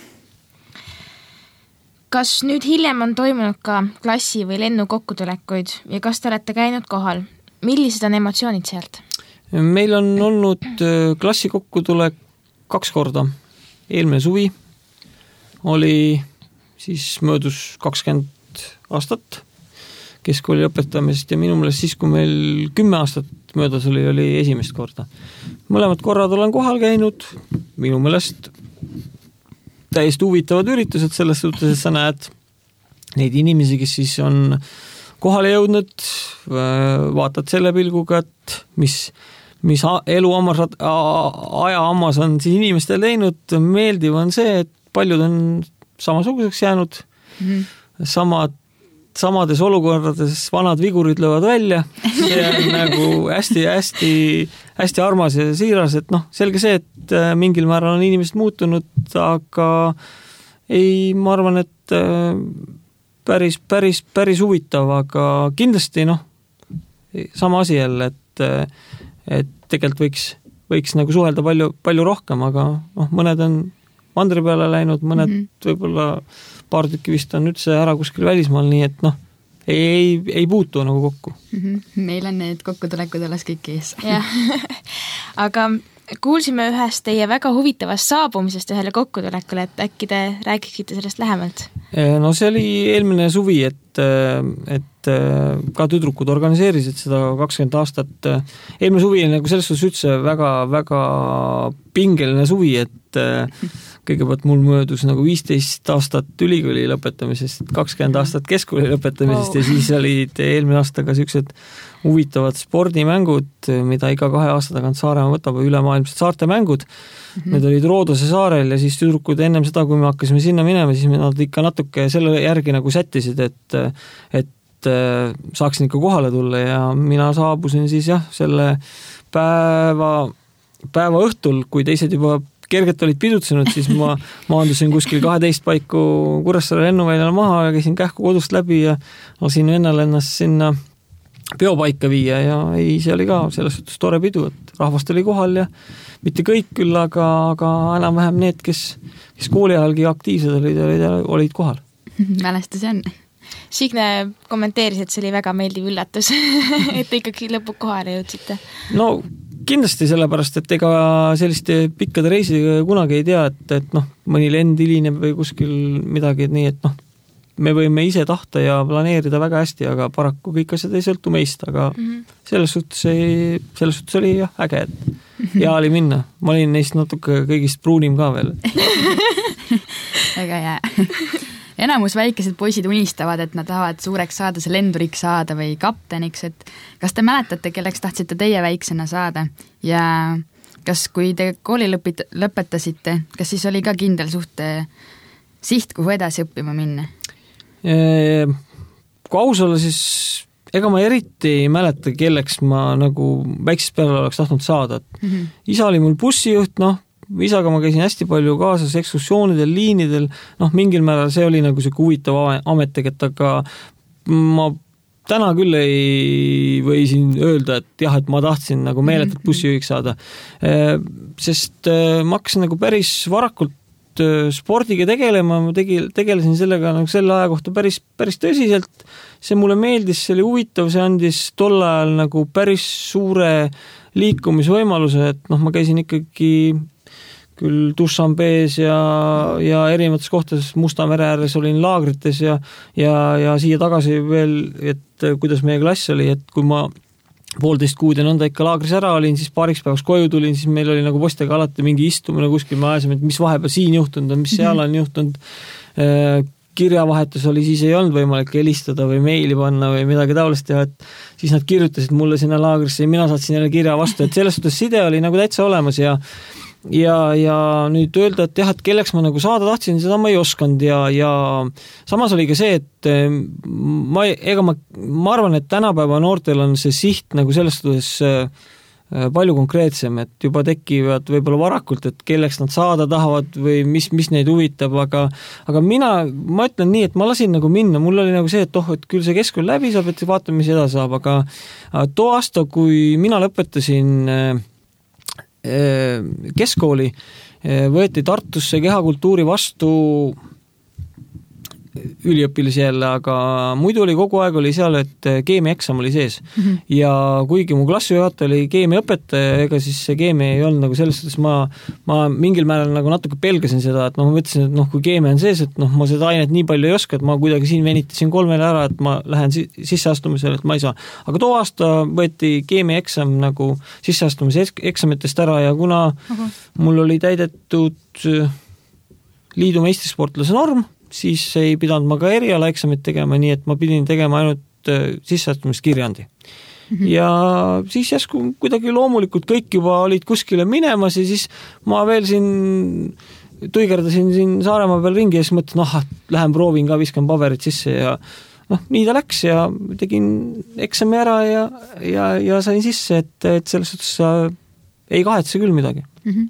Kas nüüd hiljem on toimunud ka klassi või lennu kokkutulekuid ja kas te olete käinud kohal? Millised on emotsioonid sealt? Meil on olnud klassi kokkutulek kaks korda. Eelmine suvi oli siis möödus kakskümmend aastat keskkooli õpetamisest ja minu meelest siis, kui meil kümme aastat möödas oli, oli esimest korda. Mõlemad korrad olen kohal käinud, minu meelest täiesti huvitavad üritused selles suhtes, et sa näed neid inimesi, kes siis on kohale jõudnud, vaatad selle pilguga, et mis, mis elu ammas, aja ammas on siis inimestel teinud, meeldiv on see, et paljud on samasuguseks jäänud, mm-hmm. samad samades olukordades vanad vigurid löövad välja, see on nagu hästi, hästi, hästi armas ja siiras, et noh, selge see, et mingil määral on inimesed muutunud, aga ei, ma arvan, et päris, päris, päris huvitav, aga kindlasti noh, sama asi jälle, et, et tegelikult võiks, võiks nagu suhelda palju, palju rohkem, aga noh, mõned on mandri peale läinud, mõned mm-hmm. võib-olla paar tükki vist on üldse ära kuskil välismaal, nii et noh, ei, ei, ei puutu nagu kokku. Mm-hmm. Meil on need kokkutulekud alles kõik ees. Aga kuulsime ühest teie väga huvitavast saabumisest ühele kokkutulekule, et äkki te räägiksite sellest lähemalt? No see oli eelmine suvi, et, et ka tüdrukud organiseerisid seda kakskümmend aastat. Eelmine suvi oli nagu selles suhtes üldse väga, väga pingeline suvi, et kõigepealt mul möödus nagu viisteist aastat ülikooli lõpetamisest, kakskümmend aastat keskkooli lõpetamisest oh. ja siis olid eelmine aastaga sellised huvitavad spordimängud, mida iga kahe aasta tagant Saaremaa võtab, ülemaailmsed saarte mängud. Mm-hmm. Need olid Roodose saarel ja siis tüdrukud ennem seda, kui me hakkasime sinna minema, siis nad ikka natuke selle järgi nagu sättisid, et, et saaksin ikka kohale tulla ja mina saabusin siis jah, selle päeva, päeva õhtul, kui teised juba kergelt olid pidutsenud, siis ma maandusin kuskil kaheteist paiku Kuressaare lennuväljale maha ja käisin kähku kodust läbi ja lasin vennal ennast sinna peopaika viia ja ei, see oli ka selles suhtes tore pidu, et rahvast oli kohal ja mitte kõik küll, aga, aga enam-vähem need, kes, kes kooli ajalgi aktiivsed olid, olid, olid kohal. Mälestusi on. Signe kommenteeris, et see oli väga meeldiv üllatus, et ikkagi lõpu kohale jõudsite. No kindlasti sellepärast, et ega selliste pikkade reisidega kunagi ei tea, et, et noh, mõni lend hilineb või kuskil midagi, et nii, et noh, me võime ise tahta ja planeerida väga hästi, aga paraku kõik asjad ei sõltu meist, aga mm-hmm. selles suhtes, ei, selles suhtes oli jah, äge, et hea oli minna. Ma olin neist natuke kõigist pruunim ka veel. Väga hea. Enamus väikesed poisid unistavad, et nad tahavad suureks saada, see lenduriks saada või kapteniks, et kas te mäletate, kelleks tahtsite teie väiksena saada ja kas kui te kooli lõpit, lõpetasite, kas siis oli ka kindel suhte siht, kuhu edasi õppima minna? Kui aus olla, siis ega ma eriti ei mäleta, kelleks ma nagu väiksest peale oleks tahtnud saada. Mm-hmm. Isa oli mul bussijuht, noh, isaga ma käisin hästi palju kaasas ekskursioonidel, liinidel, noh, mingil määral see oli nagu see huvitav amet tegelikult, aga ma täna küll ei või siin öelda, et jah, et ma tahtsin nagu meeletult bussijuhiks saada. Sest ma hakkasin nagu päris varakult spordiga tegelema, ma tegi, tegelesin sellega nagu selle aja kohta päris, päris tõsiselt. See mulle meeldis, see oli huvitav, see andis tol ajal nagu päris suure liikumisvõimaluse, et noh, ma käisin ikkagi küll Dušanbees ja, ja erinevates kohtades Musta mere ääres olin laagrites ja, ja, ja siia tagasi veel, et kuidas meie klass oli, et kui ma poolteist kuud ja nõnda ikka laagris ära olin, siis paariks päevaks koju tulin, siis meil oli nagu postega alati mingi istumine kuskil, me ajasime, et mis vahepeal siin juhtunud on, mis seal on juhtunud. Kirjavahetus oli, siis ei olnud võimalik helistada või meili panna või midagi taolist teha, et siis nad kirjutasid mulle sinna laagrisse ja mina saatsin jälle kirja vastu, et selles suhtes side oli nagu täitsa olemas ja ja, ja nüüd öelda, et jah, et kelleks ma nagu saada tahtsin, seda ma ei oskanud ja, ja samas oli ka see, et ma, ega ma, ma arvan, et tänapäeva noortel on see siht nagu selles suhtes palju konkreetsem, et juba tekivad võib-olla varakult, et kelleks nad saada tahavad või mis, mis neid huvitab, aga aga mina, ma ütlen nii, et ma lasin nagu minna, mul oli nagu see, et oh, et küll see keskkool läbi saab, et vaatame, mis edasi saab, aga too aasta, kui mina lõpetasin keskkooli, võeti Tartusse kehakultuuri vastu üliõpilasi jälle, aga muidu oli kogu aeg oli seal, et keemiaeksam oli sees. Mm-hmm. Ja kuigi mu klassijuhataja oli keemiaõpetaja, ega siis see keemia ei olnud nagu selles suhtes, ma, ma mingil määral nagu natuke pelgasin seda, et noh, ma mõtlesin, et noh, kui keemia on sees, et noh, ma seda ainet nii palju ei oska, et ma kuidagi siin venitasin kolmele ära, et ma lähen sisseastumisele, et ma ei saa. Aga too aasta võeti keemiaeksam nagu sisseastumise eksamitest ära ja kuna uh-huh. mul oli täidetud liidu meistrisportlase norm, siis ei pidanud ma ka erialaeksamit tegema, nii et ma pidin tegema ainult sisseastumiskirjandi. Mm-hmm. Ja siis jäsku kuidagi loomulikult kõik juba olid kuskile minemas ja siis ma veel siin tuigerdasin siin Saaremaa peal ringi ja siis mõtlesin, noh, lähen proovin ka, viskan paberid sisse ja noh, nii ta läks ja tegin eksami ära ja, ja, ja sain sisse, et, et selles suhtes ei kahetse küll midagi. Mm-hmm.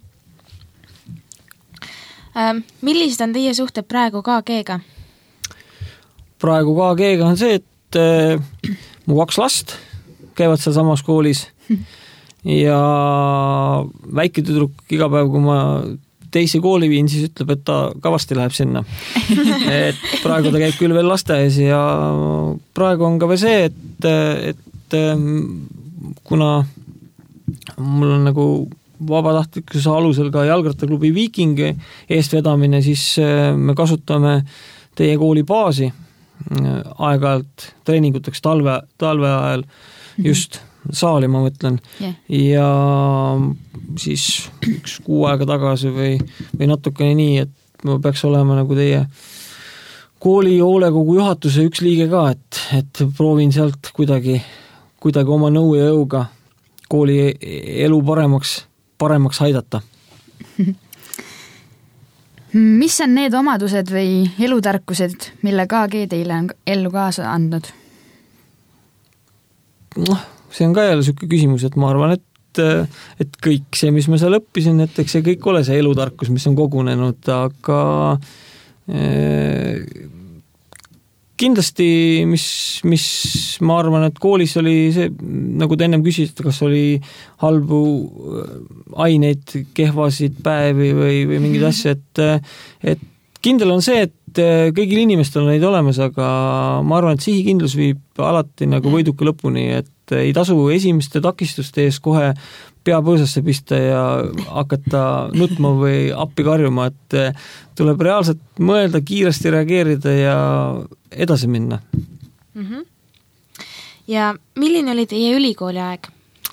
Millised on teie suhted praegu K G-ga? Praegu K G-ga on see, et äh, mu kaks last käivad seal samas koolis ja väike tüdruk iga päev, kui ma teise kooli viin, siis ütleb, et ta kavasti läheb sinna. Et praegu ta käib küll veel lasteaias ja praegu on ka veel see, et, et kuna mul on nagu vabatahtlikkuse alusel ka jalgrattaklubi Viiking eestvedamine, siis me kasutame teie kooli baasi aeg-ajalt treeninguteks talve, talve ajal just saali, ma mõtlen. Yeah. Ja siis üks kuu aega tagasi või, või natukene nii, et ma peaks olema nagu teie kooli hoolekogu juhatuse üks liige ka, et, et proovin sealt kuidagi, kuidagi oma nõu ja jõuga kooli elu paremaks paremaks aidata. Mis on need omadused või elutarkused, mille K G teile on ellu kaasa andnud? noh, see on ka jälle selline küsimus, et ma arvan, et, et kõik see, mis ma seal õppisin, et eks see kõik ole see elutarkus, mis on kogunenud, aga eh, kindlasti, mis, mis ma arvan, et koolis oli see, nagu te ennem küsisite, kas oli halbu aineid, kehvasid päevi või, või mingid asja, et, et kindel on see, et kõigil inimestel on neid olemas, aga ma arvan, et sihikindlus viib alati nagu võiduka lõpuni, et ei tasu esimeste takistuste ees kohe pea põõsasse pista ja hakata nutma või appi karjuma, et tuleb reaalselt mõelda, kiiresti reageerida ja edasi minna. Mm-hmm. Ja milline oli teie ülikooli aeg?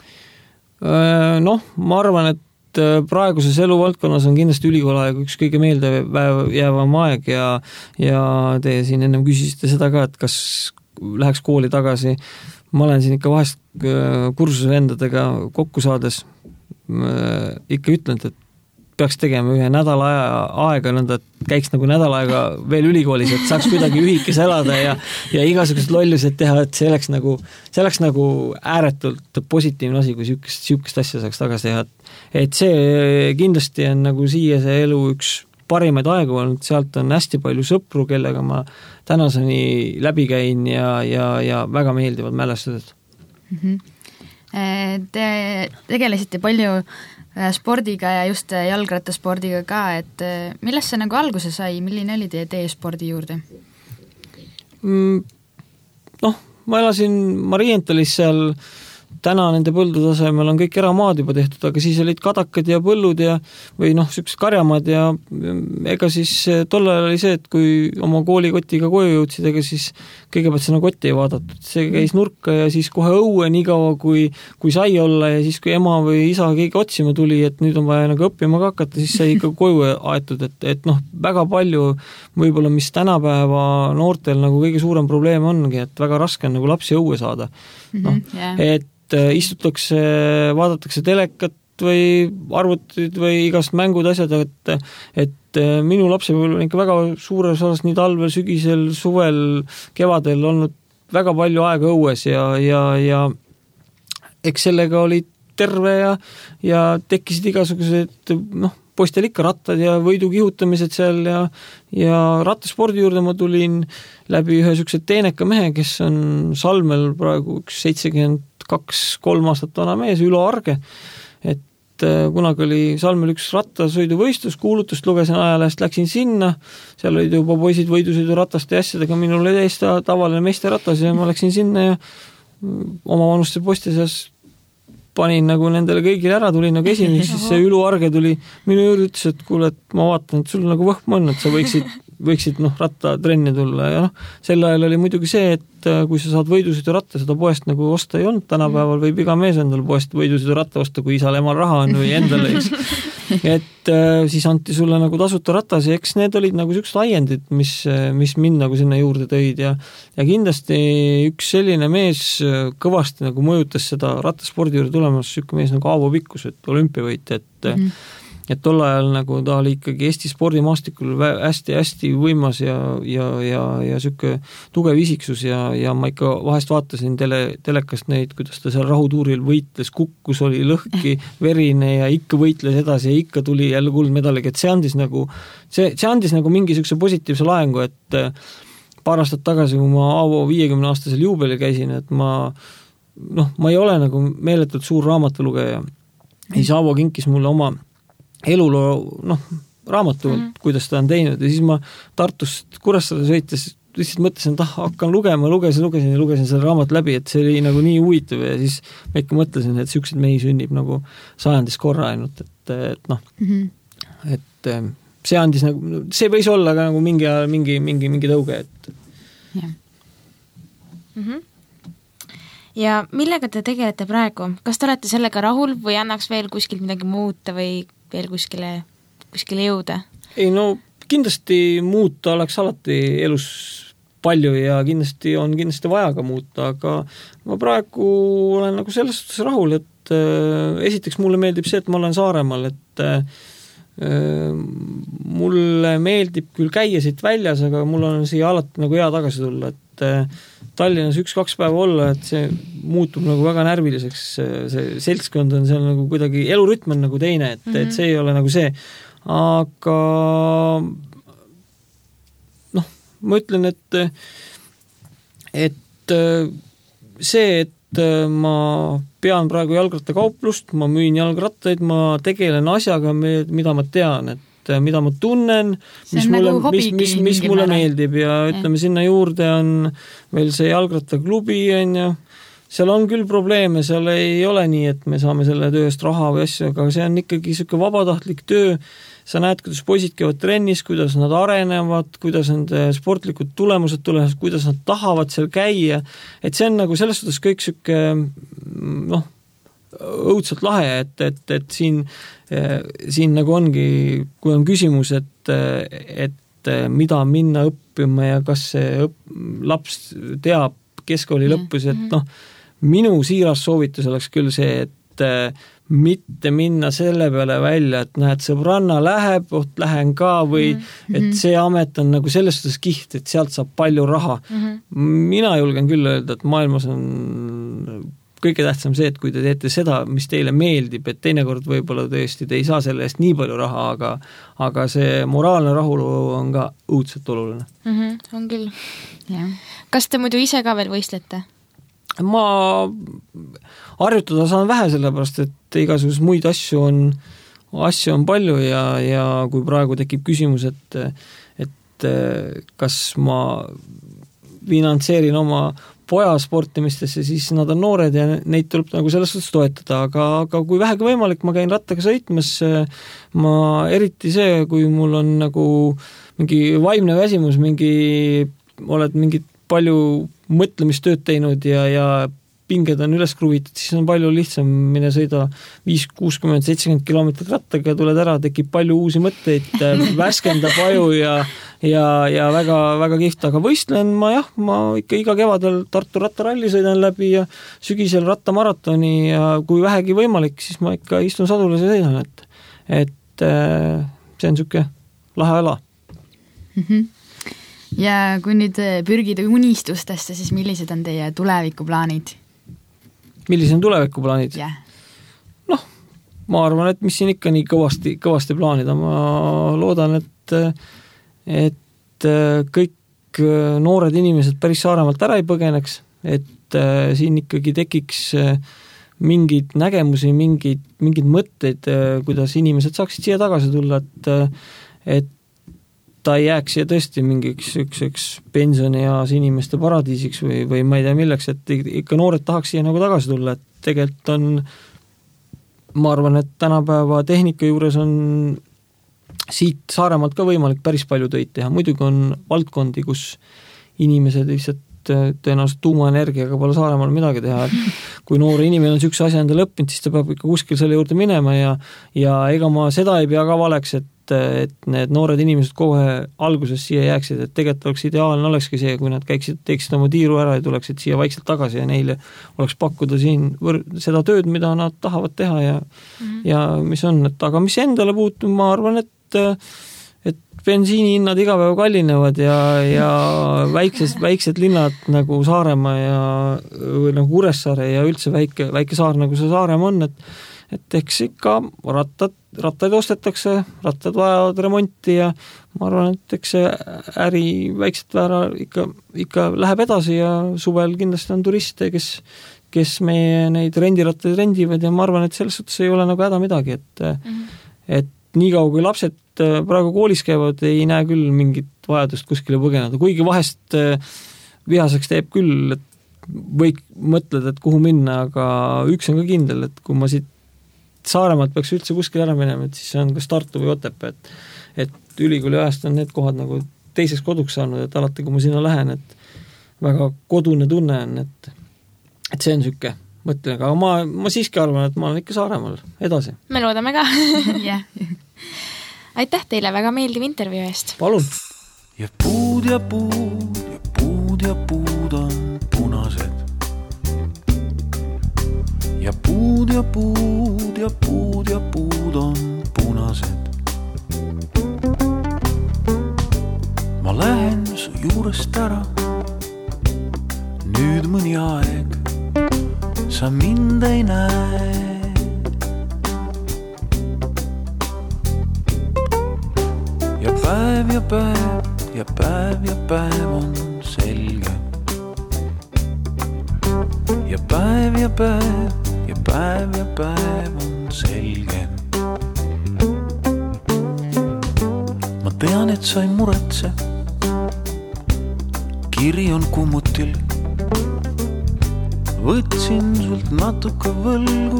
Noh, ma arvan, et praeguses eluvaldkonnas on kindlasti ülikoolaeg üks kõige meelde jäävam aeg ja, ja te siin ennem küsisite seda ka, et kas läheks kooli tagasi. Ma olen siin ikka vahest kursuse vendadega kokku saades ikka ütlenud, et peaks tegema ühe nädala aega, nõnda, et käiks nagu nädala aega veel ülikoolis, et saaks kuidagi ühikes elada ja, ja igasugused lollused teha, et see oleks nagu, see oleks nagu ääretult positiivne asi, kui sihukest, sihukest asja saaks tagasi teha. Et see kindlasti on nagu siia see elu üks parimaid aegu olnud, sealt on hästi palju sõpru, kellega ma tänaseni läbi käin ja, ja, ja väga meeldivad mälestused. Mm-hmm. Te tegelesite palju spordiga ja just jalgrattaspordiga ka, et millest see nagu alguse sai, milline oli teie tee spordi juurde? Noh, ma elasin Marientalis seal täna nende põldude asemel on kõik eramaad juba tehtud, aga siis olid kadakad ja põllud ja või noh, sellised karjamaad ja ega siis tol ajal oli see, et kui oma koolikotiga koju jõudsid, ega siis kõigepealt sinna kotti ei vaadatud. See käis nurka ja siis kohe õue nii kaua, kui, kui sai olla ja siis, kui ema või isa keegi otsima tuli, et nüüd on vaja nagu õppima ka hakata, siis sai ikka koju aetud, et, et noh, väga palju võib-olla, mis tänapäeva noortel nagu kõige suurem probleem ongi, et väga raske on nagu lapsi õue saada. Mm-hmm, no, yeah. Et istutakse, vaadatakse telekat või arvutid või igast mängud asjad, et, et minu lapsepõlv on ikka väga suures osas nii talvel, sügisel, suvel, kevadel olnud väga palju aega õues ja, ja, ja eks sellega oli terve ja, ja tekkisid igasugused, noh, poistel ikka rattad ja võidu kihutamised seal ja, ja rattaspordi juurde ma tulin läbi ühe sükse teeneka mehe, kes on Salmel praegu üks seitsekümmend kaks, kolm aastat vana mees, Ülo Arge, et kunagi oli Salmel üks rattasõiduvõistlus, kuulutust lugesin ajalehest, läksin sinna, seal olid juba poisid võidusõidu rataste ja asjadega, minul oli täiesti tavaline meesteratas ja ma läksin sinna ja oma vanuste poiste seas panin nagu nendele kõigile ära, tulin nagu esimeseks, siis see Ülo Arge tuli minu juurde, ütles, et kuule, et ma vaatan, et sul nagu võhm on, et sa võiksid, võiksid noh, rattatrenni tulla ja noh, sel ajal oli muidugi see, et kui sa saad võidusõidu ratta, seda poest nagu osta ei olnud, tänapäeval võib iga mees endal poest võidusõidu ratta osta, kui isal emal raha on või endale, eks. Et äh, siis anti sulle nagu tasuta ratas ja eks need olid nagu sellised aiendid, mis, mis mind nagu sinna juurde tõid ja, ja kindlasti üks selline mees kõvasti nagu mõjutas seda rattaspordi juurde tulemas, selline mees nagu Aavo Pikkus, et olümpiavõitja, et mm. et tol ajal nagu ta oli ikkagi Eesti spordimaastikul hästi-hästi võimas ja, ja, ja, ja selline tugev isiksus ja, ja ma ikka vahest vaatasin tele, telekast neid, kuidas ta seal rahutuuril võitles, kukkus, oli lõhki, verine ja ikka võitles edasi ja ikka tuli jälle kuldmedaliga, et see andis nagu, see, see andis nagu mingi selline positiivse laengu, et paar aastat tagasi, kui ma Aavo viiekümne aastasel juubelil käisin, et ma noh, ma ei ole nagu meeletult suur raamatulugeja. Siis Aavo kinkis mulle oma eluloo, noh, raamatu, mm. kuidas ta on teinud ja siis ma Tartust Kuressaare sõites lihtsalt mõtlesin, et ah, hakkan lugema, lugesin, lugesin ja lugesin selle raamat läbi, et see oli nagu nii huvitav ja siis ma ikka mõtlesin, et sellised mehi sünnib nagu sajandis korra ainult, et, et noh, mm-hmm. et see andis nagu, see võis olla ka nagu mingi, mingi, mingi, mingi tõuge, et yeah. mm-hmm. Ja millega te tegelete praegu? Kas te olete sellega rahul või annaks veel kuskil midagi muuta või veel kuskile, kuskile jõuda? Ei no kindlasti muuta oleks alati elus palju ja kindlasti on kindlasti vaja ka muuta, aga ma praegu olen nagu selles suhtes rahul, et äh, esiteks mulle meeldib see, et ma olen Saaremaal, et äh, mulle meeldib küll käia siit väljas, aga mul on siia alati nagu hea tagasi tulla, et äh, Tallinnas üks-kaks päeva olla, et see muutub nagu väga närviliseks, see seltskond on seal nagu kuidagi, elurütm on nagu teine, et, mm-hmm. et see ei ole nagu see, aga noh, ma ütlen, et et see, et ma pean praegu jalgrattakauplust, ma müün jalgrattaid, ma tegelen asjaga, mida ma tean, et mida ma tunnen, mis mulle, nagu mis, mis, mis mulle meeldib ja ütleme, sinna juurde on veel see jalgrattaklubi on ja seal on küll probleeme, seal ei ole nii, et me saame selle tööst raha või asju, aga see on ikkagi selline vabatahtlik töö, sa näed, kuidas poisid käivad trennis, kuidas nad arenevad, kuidas nende sportlikud tulemused tulevad, kuidas nad tahavad seal käia, et see on nagu selles suhtes kõik selline noh, õudselt lahe, et, et, et siin, siin nagu ongi, kui on küsimus, et, et mida minna õppima ja kas see õpp, laps teab keskkooli lõpus, et noh, minu siiras soovitus oleks küll see, et mitte minna selle peale välja, et näed, sõbranna läheb, oht lähen ka või mm-hmm. et see amet on nagu selles suhtes kiht, et sealt saab palju raha. Mm-hmm. Mina julgen küll öelda, et maailmas on kõige tähtsam see, et kui te teete seda, mis teile meeldib, et teinekord võib-olla tõesti te ei saa selle eest nii palju raha, aga, aga see moraalne rahulolu on ka õudselt oluline. Mm-hmm, on küll. Yeah. Kas te muidu ise ka veel võistlete? Ma harjutada saan vähe, sellepärast, et igasugused muid asju on, asju on palju ja, ja kui praegu tekib küsimus, et, et kas ma finantseerin oma pojasportimistesse, siis nad on noored ja neid tuleb nagu selles suhtes toetada, aga, aga kui vähegi võimalik, ma käin rattaga sõitmas, ma eriti see, kui mul on nagu mingi vaimne väsimus, mingi, oled mingit palju mõtlemistööd teinud ja, ja pinged on üles kruvitud, siis on palju lihtsam mine sõida viis, kuuskümmend, seitsekümmend kilomeetrit rattaga, tuled ära, tekib palju uusi mõtteid, värskendab aju ja, ja, ja väga, väga kihvt, aga võistlen ma jah, ma ikka iga kevadel Tartu rattaralli sõidan läbi ja sügisel rattamaratoni ja kui vähegi võimalik, siis ma ikka istun sadulas ja sõidan, et, et see on siuke lahe ala. Mm-hmm. Ja kui nüüd pürgida unistustesse, siis millised on teie tulevikuplaanid? Millised on tulevikuplaanid? Yeah. Noh, ma arvan, et mis siin ikka nii kõvasti, kõvasti plaanida. Ma loodan, et, et kõik noored inimesed päris Saaremaalt ära ei põgeneks, et siin ikkagi tekiks mingid nägemusi, mingid, mingid mõtteid, kuidas inimesed saaksid siia tagasi tulla, et, et ta ei jääks siia tõesti mingiks üks, üks pensionieas inimeste paradiisiks või, või ma ei tea milleks, et ikka noored tahaks siia nagu tagasi tulla, et tegelikult on, ma arvan, et tänapäeva tehnika juures on siit Saaremaalt ka võimalik päris palju töid teha, muidugi on valdkondi, kus inimesed lihtsalt tõenäoliselt tuumaenergiaga pole Saaremaal midagi teha, et kui noor inimene on sükse asja endale õppinud, siis ta peab ikka kuskil selle juurde minema ja, ja ega ma seda ei pea ka valeks, et et need noored inimesed kohe alguses siia jääksid, et tegelikult oleks ideaalne olekski see, kui nad käiksid, teeksid oma tiiru ära ja tuleksid siia vaikselt tagasi ja neile oleks pakkuda siin võr- seda tööd, mida nad tahavad teha ja, mm-hmm. ja mis on, et aga mis endale puutub, ma arvan, et et bensiinihinnad iga päev kallinevad ja, ja väiksed, väiksed linnad nagu Saaremaa ja või nagu Kuressaare ja üldse väike, väike saar nagu see Saaremaa on, et et eks ikka rattad, rattaid ostetakse, rattad vajavad remonti ja ma arvan, et eks see äri väikselt väära ikka, ikka läheb edasi ja suvel kindlasti on turiste, kes, kes meie neid rendirattaid rendivad ja ma arvan, et selles suhtes ei ole nagu häda midagi, et, mm-hmm. et nii kaua kui lapsed praegu koolis käivad, ei näe küll mingit vajadust kuskile põgeneda, kuigi vahest vihaseks teeb küll, et võik mõtled, et kuhu minna, aga üks on ka kindel, et kui ma siit Saaremaalt peaks üldse kuskil ära minema, et siis see on kas Tartu või Otepää, et, et ülikooli ajast on need kohad nagu teiseks koduks saanud, et alati kui ma sinna lähen, et väga kodune tunne on, et, et see on süke mõtlen, aga ma, ma siiski arvan, et ma olen ikka Saaremaal edasi. Me loodame ka. yeah. Aitäh teile väga meeldiv intervjuu eest. Palun. Ja puud ja puud ja puud ja puud on punased. Ja puud ja puud ja puud ja puud on punased. Ma lähen su juurest ära. Nüüd mõni aeg sa mind ei näe. Ja päev ja päev ja päev ja päev on selge. Ja päev ja päev ja päev ja päev on selge. Ma tean, et sa ei muretse. Kiri on kummutil. Võtsin sult natuke võlgu.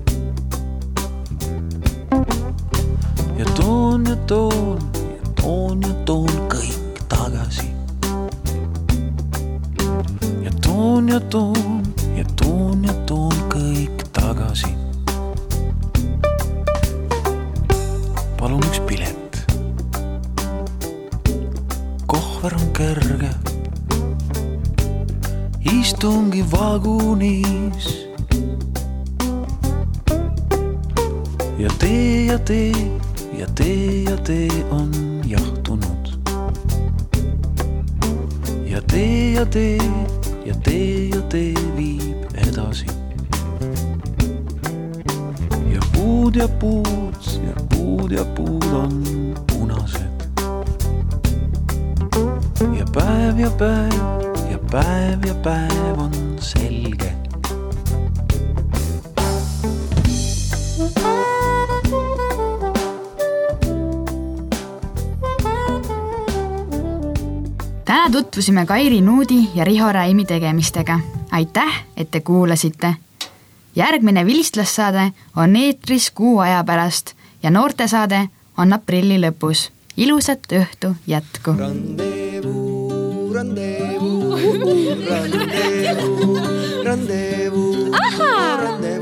Ja toon ja toon ja toon ja toon kõik tagasi. Ja toon ja toon ja toon ja toon kõik tagasi. Palun üks pilet. Kohver on kerge. Istungi vagunis. Ja tee ja tee ja tee ja tee on jahtunud. Ja tee ja tee ja tee ja tee viib edasi. Ja puud ja puud ja puud ja puud on punased. Ja päev ja päev ja päev ja päev on selge. täna tutvusime Kairi Nuudi ja Riho Räimi tegemistega. Aitäh, et te kuulasite! Järgmine vilistlassaade on eetris kuu aja pärast ja noortesaade on aprilli lõpus. Ilusat õhtu jätku! Rendezvous, rendezvous, rendezvous, rendezvous, rendezvous.